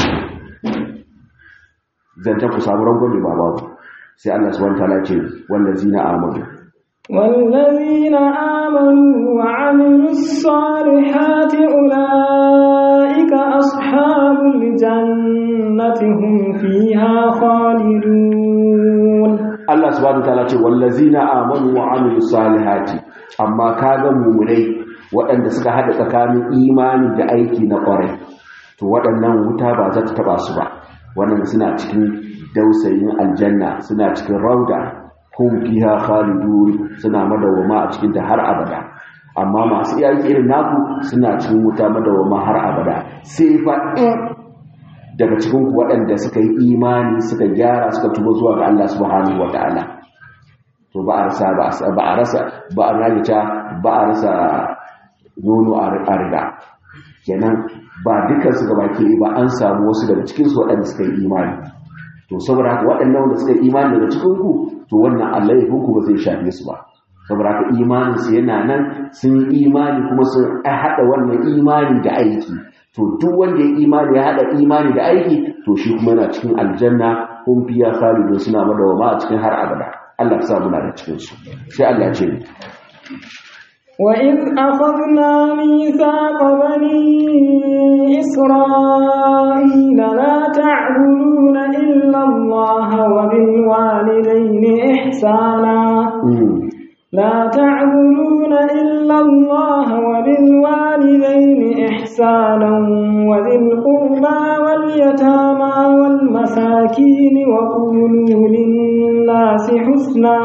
zancan ku samu rangwame ba babu sai Allah subhanahu wataala ce wallazina amanu wallazina amanu wa amilus salihati ulaika ashabul jannati hum fiha khalidun. Allah subhanahu wataala ce wallazina amanu wa amilus salihati amma kaga mu'minai waɗanda suka haɗa tsakanin imani da aiki na ƙwarai to waɗannan wuta ba za ta taɓa su ba. Wannan suna cikin dausayin aljanna, suna cikin rauda, hum fiha khalidun, suna madawama a cikin ta har abada. Amma masu iyaki irin naku suna cikin wuta madawama har abada, sai fa in daga cikin ku waɗanda suka yi imani suka gyara suka tuba zuwa ga Allah subhanahu wataala to ba a rasa ba a rasa ba a rayuta ba a rasa nono a riga. Kenan ba dukkan su gaba ke ba, an samu wasu daga cikin su waɗanda suka yi imani. To saboda haka waɗannan wanda suka yi imani daga cikin ku to wannan Allah ya ku ba zai shafe su ba. Saboda haka imanin su yana nan, sun yi imani kuma sun haɗa wannan imani da aiki. To duk wanda ya imani ya haɗa imani da aiki to shi kuma yana cikin aljanna, hum fiha khalidun, suna madawama a cikin har abada. Allah ya sa muna da cikin su. Sai Allah ya ce وَإِذْ أَخَذْنَا مِيثَاقَ بَنِي إِسْرَائِيلَ لَا تَعْبُدُونَ إِلَّا اللَّهَ وَبِالْوَالِدَيْنِ إِحْسَانًا لا تعبدون إلا الله وبالوالدين إحسانا وذي القربى واليتامى والمساكين وقولوا للناس حسنا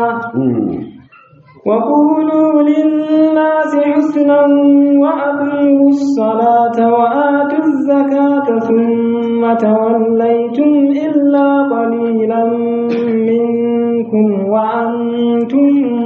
وقولوا للناس حسنا وأقيموا الصلاة وآتوا الزكاة ثم توليتم إلا قليلا منكم وأنتم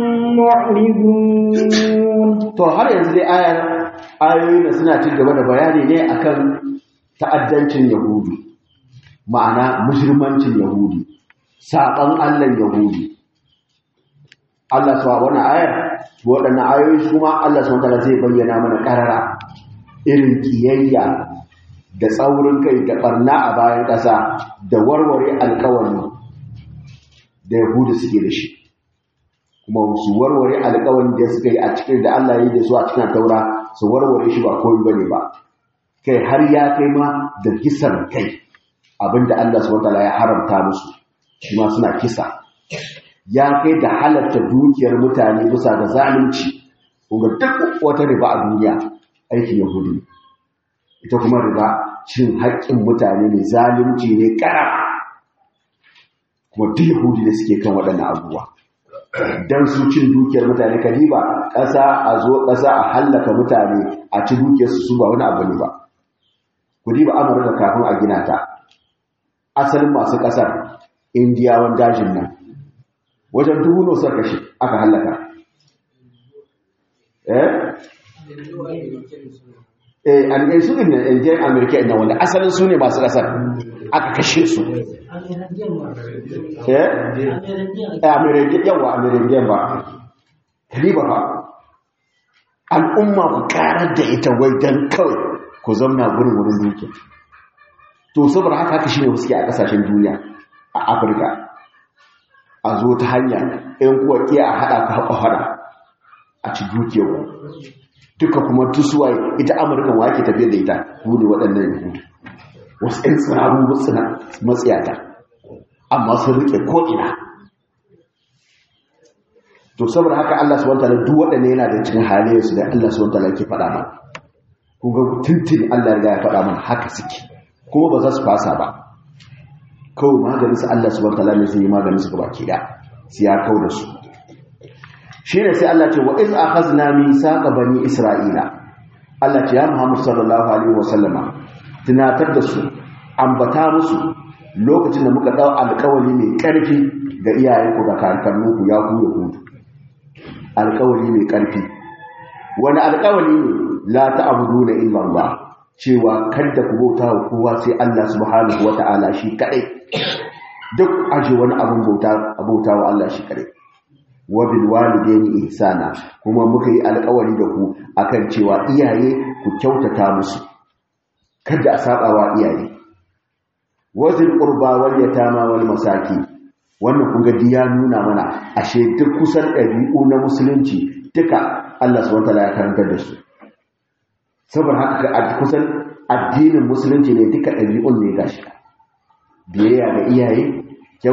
معرضون. to har yanzu dai ayar ayoyi da suna ci gaba da bayani ne akan ta'addancin Yahudi, ma'ana mujrimancin Yahudi, saban Allah Yahudi. Allah sawa wannan ayar waɗannan ayoyi kuma Allah subhanahu wataala zai bayyana mana karara irin kiyayya da tsaurin kai da barna a bayan ƙasa da warware alƙawari da Yahudi suke da shi, kuma su warware alƙawarin da suka yi a cikin da Allah ya yi da su a cikin Taura, su warware shi ba komai bane ba, kai har ya kai ma da kisan kai, abinda Allah subhanahu wataala ya haramta musu shi ma suna kisa, ya kai da halatta dukiyar mutane bisa ga zalunci. Kuma duk wata riba a duniya aikin Yahudi, ita kuma riba cin haƙƙin mutane ne, zalunci ne ƙarara, kuma duk Yahudi ne suke kan waɗannan abubuwa. Dan su cin dukiyar mutane, kadiba ƙasa a zo ƙasa a hallaka mutane a ci dukiyarsu, su ba wani abu ne ba. Ku diba Amurka kafin a gina ta, asalin masu ƙasar Indiyawan dajin nan wajen dubu no suka kashe aka hallaka. Eh? Eh, an gai su ne Indiyan Amerika ina wanda asalin su ne masu ƙasar aka kashe su. Eh? Amerika yawa Amerika ba. Kaliba ba. Al'umma ku karar da ita wai dan kawai ku zauna gurin wurin dukiya. To saboda haka haka shine suke a kasashen duniya a Afirka. A zo ta hanya ɗan kuwa ke a haɗa ka haƙa haɗa a ci dukiyar duka kuma tusuwaye ita Amurkan wa ke tafiye da ita wuni waɗannan yahudu, wasu ɗan tsiraru matsiyata amma sun riƙe ko'ina. To saboda haka Allah subhanahu wa ta'ala duk waɗanne yana da cikin halayensu da Allah subhanahu wa ta'ala ke faɗa mana. Kun ga tuntun Allah ya faɗa mana haka suke kuma ba za su fasa ba. Kawai maganin su Allah subhanahu wa ta'ala ne zai yi maganin su gaba ki da sai ya kau da su. Shine sai Allah ce wa iz akhazna mithaqa bani isra'ila. Allah ce ya Muhammad sallallahu alaihi wasallama tunatar da su, ambata musu lokacin da muka dau alƙawari mai ƙarfi ga iyayenku da kakanninku ya ku yahudu. Alƙawari mai ƙarfi. Wani alƙawari ne? La ta'buduna illa Allah, cewa kada ku bauta wa kowa sai Allah subhanahu wata'ala shi kadai. Duk aje wani abun bauta bauta wa Allah shi kadai. Wa bil walidaini ihsana, kuma muka yi alƙawari da ku akan cewa iyaye ku kyautata musu, kada a saba wa iyaye. Wa zil qurba wal yatama wal masaki, wannan kun ga diya nuna mana ashe duk kusan ɗabi'u na musulunci duka Allah subhanahu wataala ya karantar da su. Saboda haka a kusan addinin musulunci ne duka ɗabi'un ne gashi. Biyayya ga iyaye,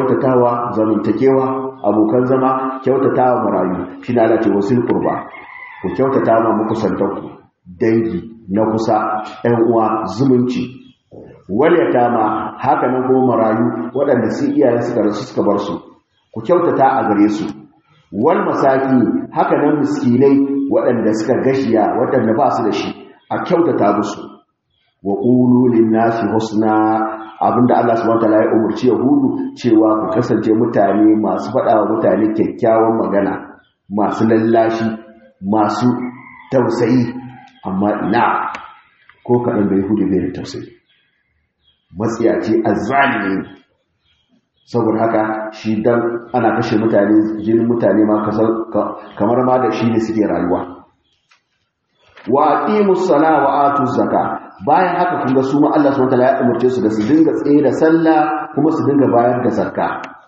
kyautatawa zamantakewa, abokan zama, kyautatawa marayu, shi na Allah ce wasil qurba. ku kyautata ma makusantanku dangi na kusa ɗan uwa zumunci wal yatama haka nan kuma marayu waɗanda su iyayen suka rasu suka bar su ku kyautata a gare su wal masaki haka nan miskinai waɗanda suka gashiya waɗanda ba su da shi a kyautata musu wa qulu lin nasi husna abinda Allah subhanahu wataala ya umurci yahudu cewa ku kasance mutane masu faɗa wa mutane kyakkyawan magana masu lallashi masu tausayi amma ina ko kaɗan da yahudu bai da tausayi matsiyaci azzalimi saboda haka shi dan ana kashe mutane jinin mutane ma kamar ma da shi ne suke rayuwa wa aqimus sala wa atuz zaka bayan haka kun ga su ma Allah subhanahu wataala ya umurce su da su dinga tsaye da sallah kuma su dinga bayar da zakka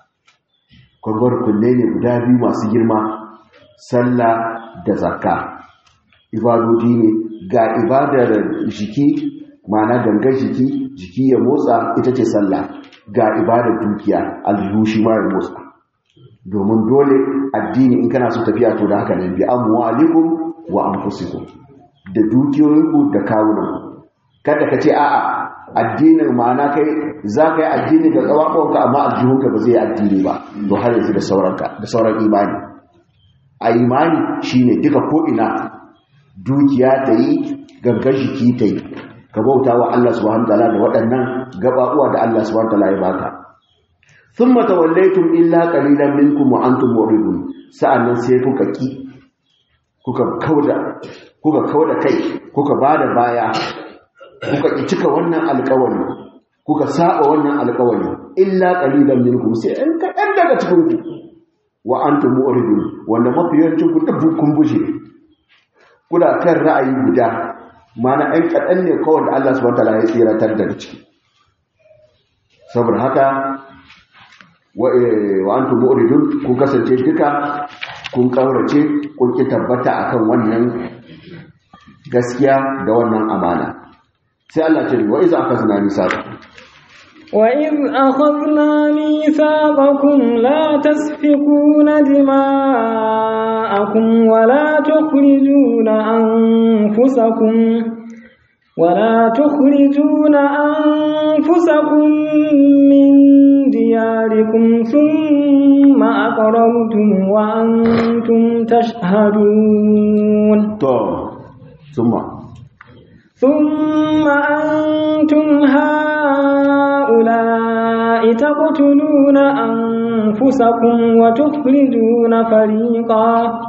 kurbar kunne ne guda biyu masu girma sallah da zakka ibadodi ne ga ibadar jiki ma'ana gangar jiki jiki ya motsa ita ce sallah ga ibadar dukiya aljihu shi ma ya motsa domin dole addini in kana so tafiya to da haka ne bi amwalikum wa anfusikum da dukiyoyinku da kawunanku kada ka ce a'a addinin ma'ana kai za ka yi addini da tsawakonka amma aljihunka ba zai yi addini ba to har yanzu da sauranka da sauran imani a imani shine duka ko'ina dukiya ta yi gangan jiki ta yi ka bauta wa Allah subhanahu wataala da waɗannan gabaɓuwa da Allah subhanahu wataala ya baka thumma tawallaytum illa qalilan minkum wa antum muridun sa'annan sai kuka ki kuka kauda kuka kauda kai kuka bada baya kuka ki cika wannan alƙawari kuka saba wannan alƙawari illa qalilan minkum sai an kaɗan daga cikin ku wa antum muridun wanda mafiyancin ku duk kun bushe kuna kan ra'ayi guda mana ɗan kaɗan ne kawai da Allah subhanahu wataala ya tsiratar daga ciki saboda haka wa antum mu'ridun kun kasance duka kun kaurace kun ki tabbata akan wannan gaskiya da wannan amana sai Allah ce wa iza akhazna misaqakum wa iz akhadna mithaqakum la tasfikuna dima'akum wa la tukhrijuna anfusakum ولا تخرجون أنفسكم من دياركم ثم أقررتم وأنتم تشهدون ثم ثم أنتم هؤلاء تقتلون أنفسكم وتخرجون فريقا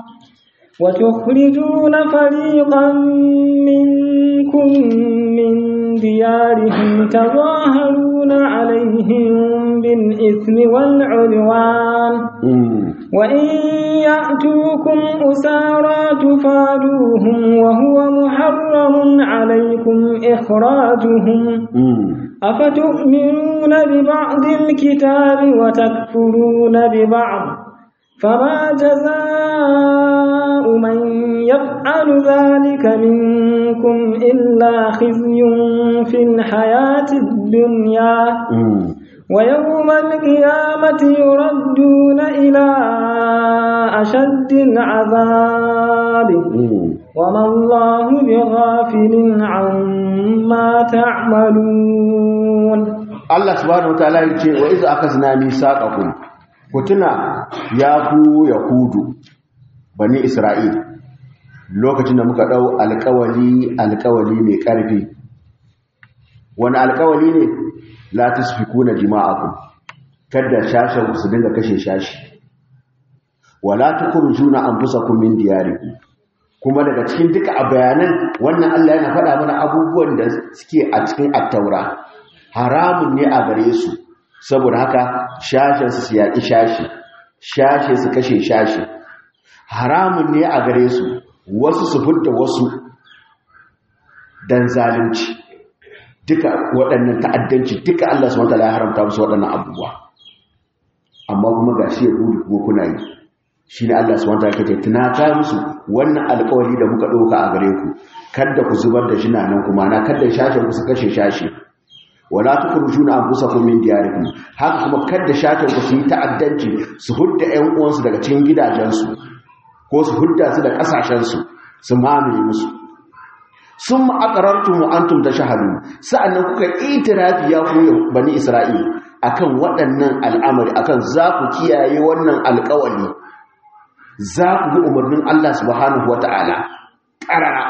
وتخرجون فريقا منكم من ديارهم تظاهرون عليهم بالإثم والعدوان وإن يأتوكم أسارى تفادوهم وهو محرم عليكم إخراجهم أفتؤمنون ببعض الكتاب وتكفرون ببعض فما جزاء من يفعل ذلك منكم إلا خزي في الحياة الدنيا ويوم القيامة يردون إلى أشد العذاب وما الله بغافل عما تعملون الله سبحانه وتعالى يقول وإذا أخذنا ميثاقكم kutuna ya ku yahudu bani isra'il lokacin da muka dau alƙawali alƙawali mai ƙarfi wani alƙawali ne la tasfikuna jima'akum kada shashin su dinga kashe shashi wala tukhrijuna anfusakum min diyarikum kuma daga cikin duka bayanan wannan Allah yana faɗa mana abubuwan da suke a cikin at-taura haramun ne a gare su saboda haka shashin su yaƙi shashi shashe su kashe shashi haramun ne a gare su wasu su fudda wasu dan zalunci duka waɗannan ta'addanci duka Allah subhanahu wataala ya haramta musu waɗannan abubuwa amma kuma gashi ya gudu kuma kuna yi shine Allah subhanahu wataala yake tunata musu wannan alƙawari da muka ɗauka a gare ku kada ku zubar da shina nan kuma na kada shashin ku su kashe shashi wala tukhrijuna anfusakum min diyarikum haka kuma kada shatan ku su yi ta'addanci su hudda ƴan uwansu daga cikin gidajensu ko su hudda su da kasashen su su mamaye musu. Sun ma'aƙarartun wa'antum ta shahadu, sa'annan kuka itirafi ya ku bani Isra'il akan waɗannan al'amari, akan za ku kiyaye wannan alƙawali, za ku bi umarnin Allah subhanahu wa ta'ala ƙarara.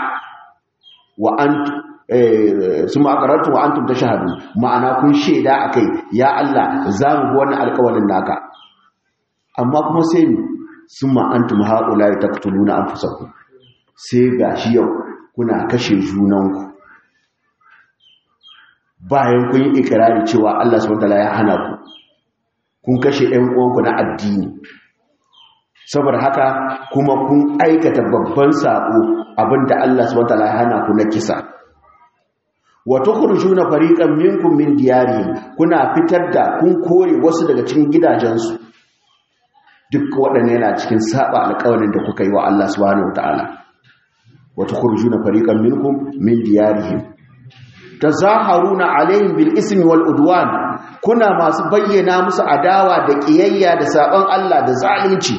Sun ma'aƙarartun wa'antum ta shahadu, ma'ana kun shaida a kai, ya Allah za mu bi wannan alƙawalin naka. Amma kuma sai mu sun ma'antum haƙula ya taktuluna an fusaku, sai ga shi yau kuna kashe junanku bayan kun yi ikirari cewa Allah subhanahu wataala ya hana ku, kun kashe ɗan uwanku na addini. Saboda haka kuma kun aikata babban sabo abinda Allah subhanahu wataala ya hana ku na kisa. Wa tukhrujuna fariqan minkum min diyarihim, kuna fitar da kun kore wasu daga cikin gidajensu. Duk waɗannan yana cikin saba alƙawarin da kuka yi wa Allah subhanahu wataala. وتخرجون فريقا منكم من ديارهم تظاهرون عليهم بالاسم والعدوان كنا masu bayyana musu adawa da kiyayya da saban Allah da zalunci.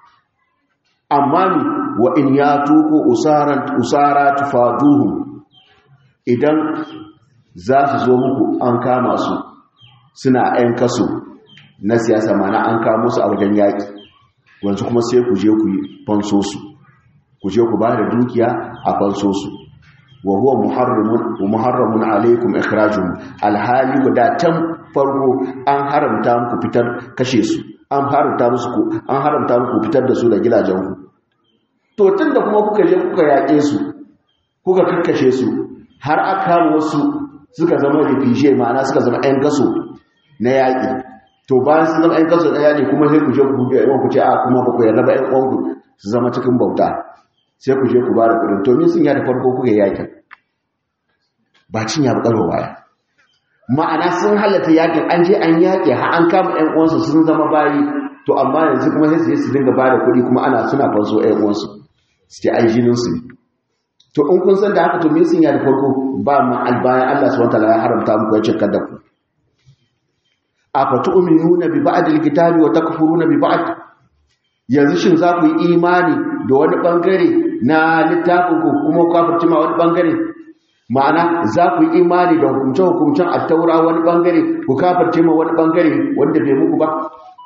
Amma wa in yatuku usaran usara tufaduhum, idan za su zo muku an kama su suna ayan kaso na siyasa, mana an kama su a wajen yaki, wanzu kuma sai ku je ku yi fanso su, ku je ku ba da dukiya a fanso su. Wa huwa muharramun wa muharramun alaikum ikhrajuhum, alhali guda tan farko an haramta muku fitar kashe su, an haramta musu ku an haramta muku fitar da su da gidajen ku. To tunda kuma kuka je kuka yake su, kuka kakkashe su, har aka wasu suka zama refugee, ma'ana suka zama ɗan gaso na yaƙi. To bayan sun zama ɗan gaso na yaƙi kuma sai ku je ku ga ku ce a kuma ba ku yarda ba ɗan uwanku su zama cikin bauta, sai ku je ku ba da kudin. To min sun yi da farko kuka yakin, ba cin ya bukalo baya. Ma'ana sun halatta yakin, an je an yaƙi har an kama ƴan uwansu sun zama bayi. To amma yanzu kuma sai su je su dinga ba da kuɗi kuma ana suna fanso ƴan uwansu, su ce ai jinin su. To in kun san da haka, to min sun yi da farko ba ma albayan Allah subhanahu wataala ya haramta muku ya ce kada ku. Afatu'minuna bi ba'd al-kitabi wa takfuruna bi ba'd, yanzu shin za ku yi imani da wani bangare na littafin ku kuma kafirci ma wani bangare? Ma'ana za ku yi imani da hukumce-hukumcen attaura wani bangare, ku kafirce ma wani bangare wanda bai muku ba?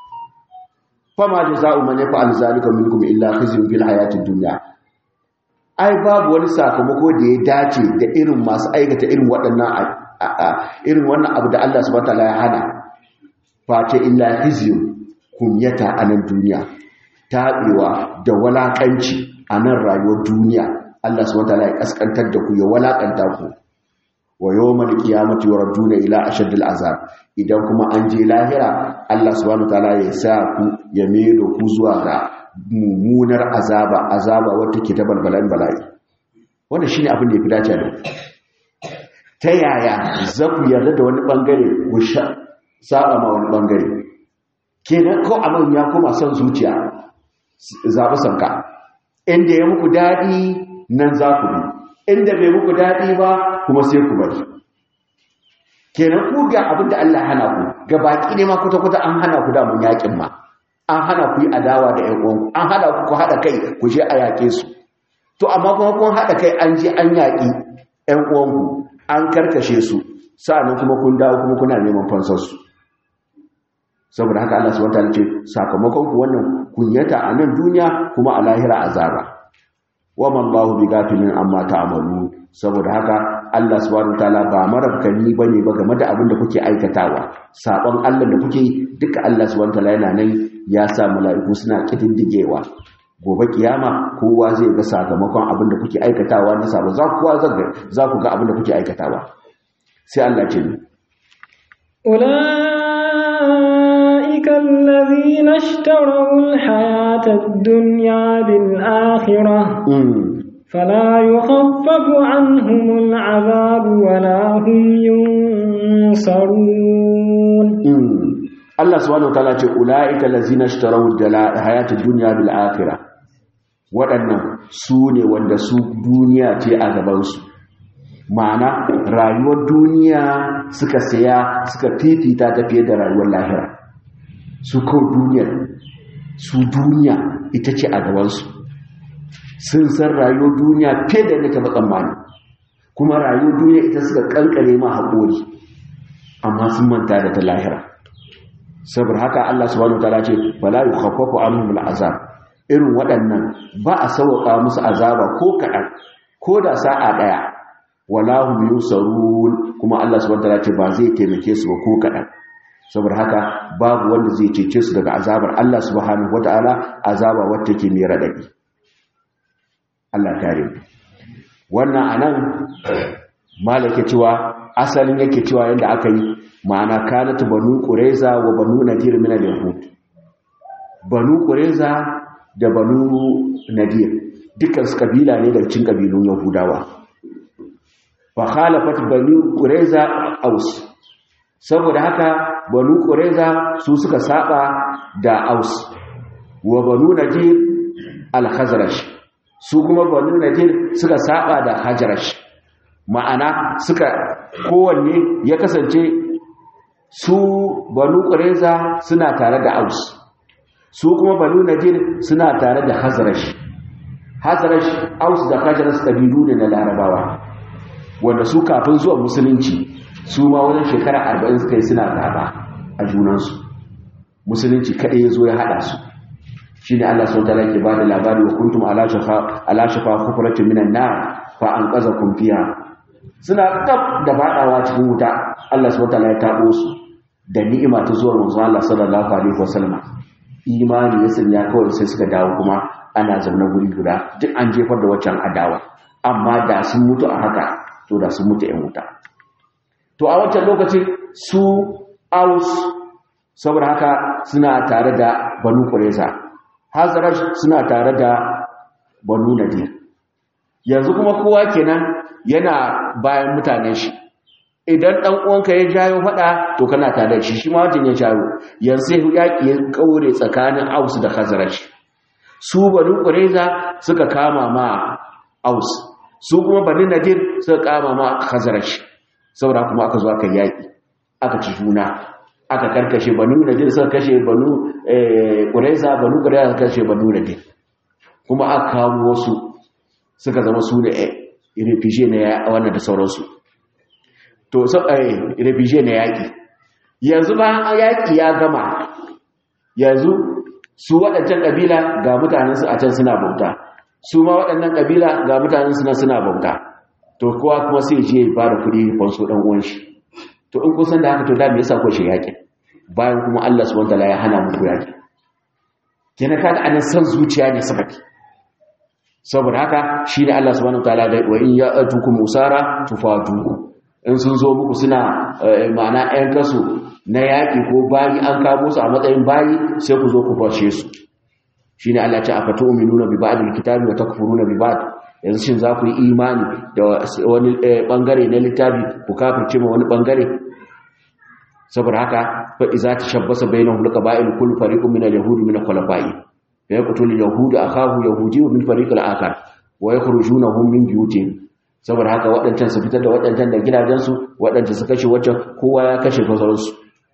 Fama da za'u man yaf'al zalika minkum illa khizyun fil hayatid dunya. Ai babu wani sakamako da ya dace da irin masu aikata irin waɗannan irin wannan abu da Allah subhanahu wataala ya hana, face illa khizyun, kumyata a nan duniya, taɓewa da walaƙanci a nan rayuwar duniya. Allah subhanahu wataala ya kaskantar da ku, ya walaƙanta ku. Wa yawmal qiyamati yuradduna ila ashaddil azab, idan kuma an je lahira Allah subhanahu wataala ya sa ku, ya mero ku zuwa ga mummunar azaba, azaba wacce ke ta balbalan bala'i. Wannan shine abin da yafi dace da ta yaya za ku yarda da wani bangare ku saba ma wani bangare? Kenan ko abin ya koma son zuciya, zaɓi sanka. Inda ya muku daɗi nan za ku bi, inda bai muku daɗi ba kuma sai ku bari. Kenan ku ga abin da Allah hana ku, ga baki ne ma kwata-kwata an hana ku damun yaƙin ma, an hana ku yi adawa da ƴan uwanku, an hana ku ku haɗa kai ku je a yaƙe su. To amma kuma kun haɗa kai an je an yaƙi ƴan uwanku, an karkashe su, sa'annan kuma kun dawo kuma kuna neman fansar su. Saboda haka Allah subhanahu wataala ce sakamakon ku wannan kunyata a nan duniya, kuma a lahira azaba. Wa man Allahu bighafilin amma ta'malu. Saboda haka Allah subhanahu wataala ba marabkani bane ba game da abin da kuke aikatawa. Sabon Allah da kuke duka Allah subhanahu wataala yana nan ya sa mala'iku suna kididdigewa. Gobe kiyama kowa zai ga sakamakon abin da kuke aikatawa na sabo. Za ku za ku ga abin da kuke aikatawa. Sai Allah ce ni أولئك الذين اشتروا الحياة الدنيا بالآخرة فلا يخفف عنهم العذاب ولا هم ينصرون. الله سبحانه وتعالى أولئك الذين اشتروا الحياة الدنيا بالآخرة، waɗannan su ne wanda su duniya ce a gabansu, ma'ana rayuwar duniya suka saya suka fifita ta fiye da rayuwar lahira. Su kawo duniyar, su duniya ita ce a gabansu, sun san rayuwar duniya fiye da nake tsammani kuma rayuwar duniya ita suka kankare ma haƙori amma sun manta da ta lahira saboda haka Allah subhanahu wataala ce bala yukhaffafu anhum al'azab irin waɗannan ba a sauƙa musu azaba ko kaɗan ko da sa'a ɗaya wala hum yusarun kuma Allah subhanahu wataala ce ba zai taimake su ba ko kaɗan saboda haka babu wanda zai cece su daga azabar Allah subhanahu wataala azaba wacce ke mai radadi Allah kare mu wannan anan malaka cewa asalin yake cewa yanda aka yi ma'ana kanat banu qurayza wa banu nadir min al-yahud banu qurayza da banu nadir dukkan su kabila ne daga cikin kabilun yahudawa fa khalafat banu qurayza aus saboda haka banu qurayza su suka saba da aus wa banu nadir al-khazraj su kuma banu nadir suka saba da hajraj ma'ana suka kowanne ya kasance su banu qurayza suna tare da aus su kuma banu nadir suna tare da hajraj hajraj aus da hajraj kabilu ne na larabawa wanda su kafin zuwa musulunci su ma wajen shekara arba'in suka yi suna gaba a junansu musulunci kaɗai ya zo ya haɗa su shi ne Allah sau tala ke ba da labari wa kuntum ala shafa kufuratin minan na fa an ƙaza kumfiya suna ƙaf da faɗawa cikin wuta Allah sau tala ya taɓo su da ni'ima ta zuwa manzo Allah sallallahu alaihi wasallam imani ya sanya kawai sai suka dawo kuma ana zaune guri guda duk an jefar da waccan adawa amma da sun mutu a haka to da sun mutu ‘yan wuta to a wancan lokacin su aus saboda haka suna tare da banu qurayza hazraj suna tare da banu nadir yanzu kuma kowa kenan yana bayan mutanen shi idan dan uwanka ya jayo fada to kana tare da shi shi ma wajen ya jayo yanzu sai yaki ya kaure tsakanin aus da hazraj su banu qurayza suka kama ma aus su kuma banu nadir suka kama ma hazraj saboda kuma aka zo aka yaki aka ci juna aka karkashe banu nadir suka kashe banu qurayza banu qurayza suka kashe banu nadir kuma aka kawo wasu suka zama su da refugee ne wannan da sauransu to sai refugee ne yaki yanzu ba yaki ya gama yanzu su waɗancan kabila ga mutanen su a can suna bauta su ma waɗannan kabila ga mutanen su suna bauta to kowa kuma sai je ba da kuɗi fanso dan uwan shi to in kun san da haka to da me yasa ku shiga yakin bayan kuma Allah subhanahu wataala ya hana muku yaki kenan kaga anan san zuciya ne sabaki saboda haka shi ne Allah subhanahu wataala da wa in ya'tukum musara tufadu in sun zo muku suna ma'ana ɗayan kasu na yaki ko bayi an kawo su a matsayin bayi sai ku zo ku fashe su shine Allah ya ce afatu'minuna bi ba'dil kitabi wa takfuruna bi ba'd yanzu shin za ku yi imani da wani bangare na littafi ku kafirce ma wani bangare saboda haka fa iza tashabbasa bainahum alqaba'il kullu fariqin min al-yahudi min al-khulafa'i fa yaqtulu al-yahudu akahu yahudi min fariq al-akhar wa yakhrujunahum min buyutihim saboda haka wadancan su fitar da wadancan da gidajensu wadanda su kashe wacce kowa ya kashe gazarsu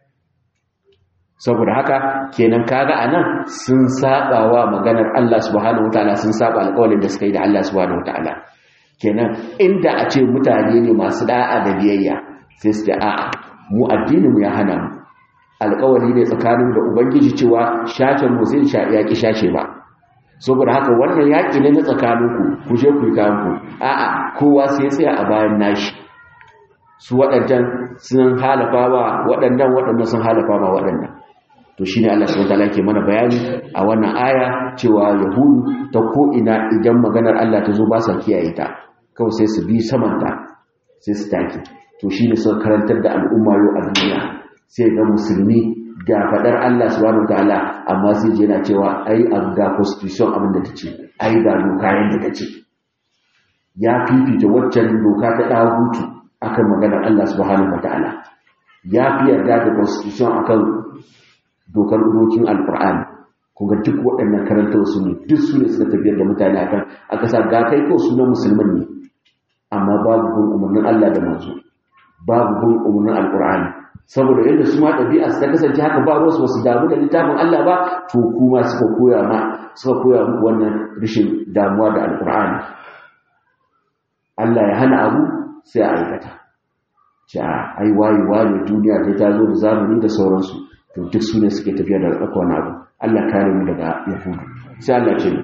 saboda haka kenan kaga anan sun saba wa maganar Allah subhanahu wataala sun saba alƙawarin da suka yi da Allah subhanahu wataala kenan inda a ce mutane ne masu da'a da biyayya sai su da a'a mu addinin mu ya hana mu alƙawari ne tsakanin da ubangiji cewa shashen mu zai sha yaki shashe ba saboda haka wannan yaki ne na tsakaninku ku je ku yi kayan ku a'a kowa sai ya tsaya a bayan nashi su waɗannan sun halafa wa waɗannan waɗannan sun halafa ma waɗannan to shine Allah subhanahu wataala ke mana bayani a wannan aya cewa yahudu ta ko ina idan maganar Allah ta zo ba sa kiyaye ta kawai sai su bi samanta sai su take to shine suka karantar da al'umma yau a duniya sai ga musulmi ga fadar Allah subhanahu wataala amma sai je yana cewa ai an ga constitution abin da tace ai ga doka yanda tace ya fifita waccan doka ta dagutu akan maganar Allah subhanahu wataala ya fi yarda da constitution akan dokar dokin alqur'ani kuma duk waɗannan karantar su ne duk su ne suka tafiyar da mutane akan aka sa ga kai ko sunan musulmin ne amma babu bin umarnin Allah da manzo babu bin umarnin alqur'ani saboda yadda su ma ɗabi'a su ta kasance haka ba ruwa su damu da littafin Allah ba to kuma suka koya ma suka koya muku wannan rashin damuwa da alƙur'ani. Allah ya hana abu sai a aikata ce a ai wayewa ne duniya ta ta zo da zamani da sauransu to duk su ne suke tafiya da ɗauka wani abu. Allah kare mu daga yahudu sai Allah ce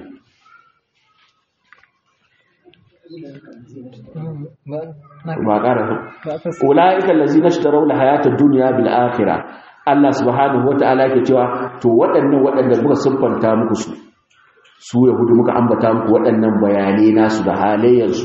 ba ƙara ula'ikan lazi na shitarau da hayatar duniya bil akhira. Allah subhanahu wa ta'ala ke cewa to waɗannan waɗanda muka siffanta muku su su yahudu muka ambata muku waɗannan bayanai nasu da halayensu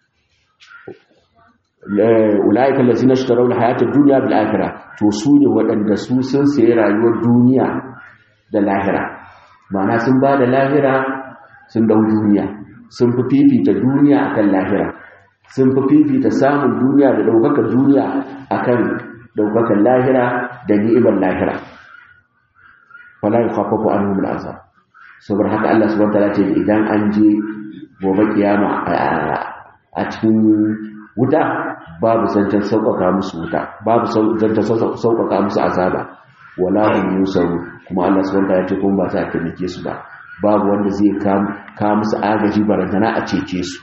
ula'ikan lazi na shitarau da hayatar duniya bil akhira to su ne waɗanda su sun sayi rayuwar duniya da lahira ma'ana sun ba da lahira sun dau duniya sun fi fifita duniya akan lahira sun fi fifita samun duniya da daukakar duniya akan daukakar lahira da ni'imar lahira wala yakhafu anhum al'azab saboda haka Allah subhanahu wa ta'ala ce idan an je gobe kiyama a cikin wuta babu zancen sauƙaƙa musu wuta babu zancen sauƙaƙa musu azaba wala hum yusaru kuma Allah subhanahu wa ta'ala ce kuma ba za ta nike su ba babu wanda zai ka musu agaji barantana a cece su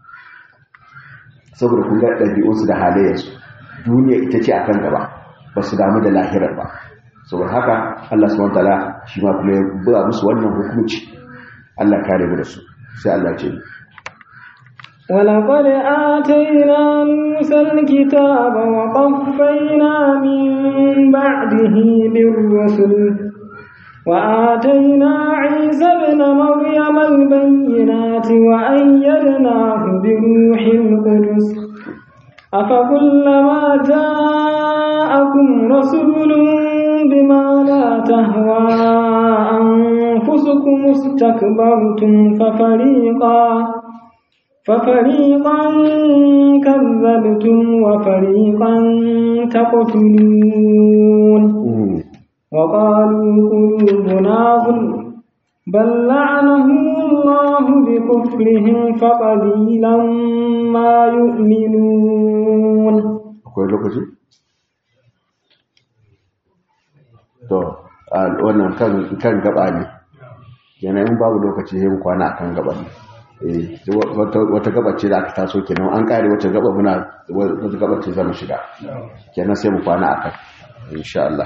saboda kun ga ɗabi'unsu da halayensu duniya ita ce akan gaba ba su damu da lahirar ba saboda haka Allah subhanahu wataala shi ma kuma ya ba musu wannan hukunci Allah kare mu da su sai Allah ce ولقد آتينا موسى الكتاب وقفينا من بعده بالرسل وآتينا عيسى ابن مريم البينات وأيدناه بروح القدس أفكلما جاءكم رسول بما لا تهوى أنفسكم استكبرتم ففريقا ففريقا كذبتم وفريقا تقتلون وقالوا قلوبنا غلف بل لعنهم الله بكفرهم فقليلا ما يؤمنون akwai lokaci to wannan kan kan gaba ne yanayin babu lokaci sai mu kwana akan gaba ne eh wata gaba ce da aka taso kenan an kare wata gaba muna wata gaba ce zamu shiga kenan sai mu kwana akan insha Allah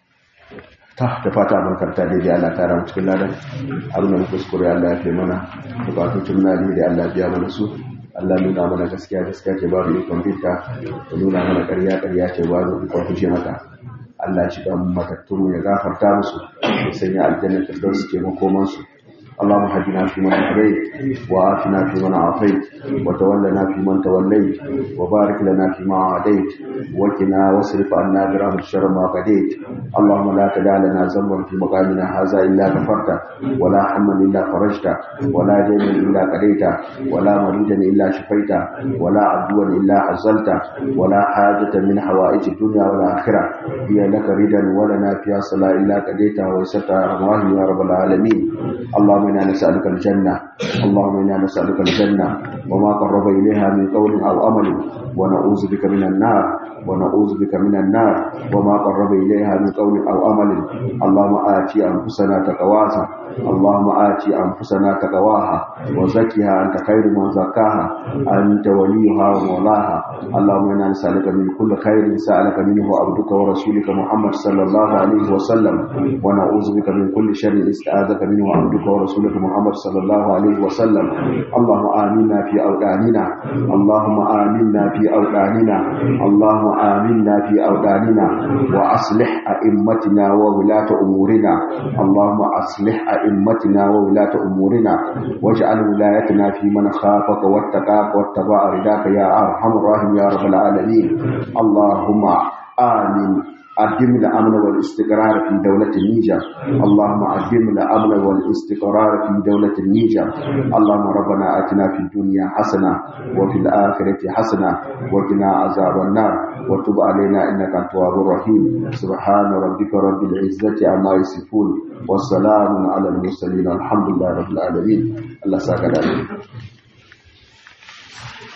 ta da fata mun karta dai Allah ta ramu cikin ladan abin da kuskure Allah ya kai mana bukatun na ne da Allah biya mana su Allah nuna mana gaskiya gaskiya ce babu ikon binta da nuna mana ƙarya ƙarya ce babu ikon kushe mata Allah shi ga matattun ya gafarta musu ya sanya aljanna ta dauki ke makoman su اللهم هدنا فيمن هديت وآتنا فيمن عافيت وتولنا فيمن توليت وبارك لنا فيما عاديت وقنا واصرف عنا برحمتك شر ما قضيت اللهم لا تدع لنا ذنبا في مقامنا هذا إلا غفرته ولا هما إلا فرجته ولا دينا إلا قضيته ولا مريدا إلا شفيته ولا عدوا إلا عزلته ولا حاجة من حوائج الدنيا والآخرة هي لك ردا ولنا فيها صلاة إلا قضيتها ويسرتها أمواه يا رب العالمين اللهم إنا نسألك الجنة اللهم إنا نسألك الجنة وما قرب إليها من قول أو عمل ونعوذ بك من النار ونعوذ بك من النار وما قرب إليها من قول أو عمل اللهم آتي أنفسنا تقواها اللهم آتي أنفسنا تقواها وزكها أنت خير من زكاها أنت وليها ومولاها اللهم إنا نسألك من كل خير سألك منه عبدك ورسولك محمد صلى الله عليه وسلم ونعوذ بك من كل شر استعاذك منه عبدك ورسولك محمد صلى الله عليه وسلم اللهم آمنا في أوداننا اللهم آمنا في أوداننا اللهم آمنا في أوداننا وأصلح أئمتنا وولاة أمورنا اللهم أصلح أئمتنا وولاة أمورنا واجعل ولايتنا في من خافك واتقاك واتبع رضاك يا أرحم الراحمين يا رب العالمين اللهم آمين أدم الأمن والاستقرار في دولة النيجر اللهم أدم الأمن والاستقرار في دولة النيجر اللهم ربنا آتنا في الدنيا حسنة وفي الآخرة حسنة وقنا عذاب النار وتب علينا إنك أنت التواب الرحيم سبحان ربك رب العزة عما يصفون والسلام على المرسلين الحمد لله رب العالمين الله ساكت عليك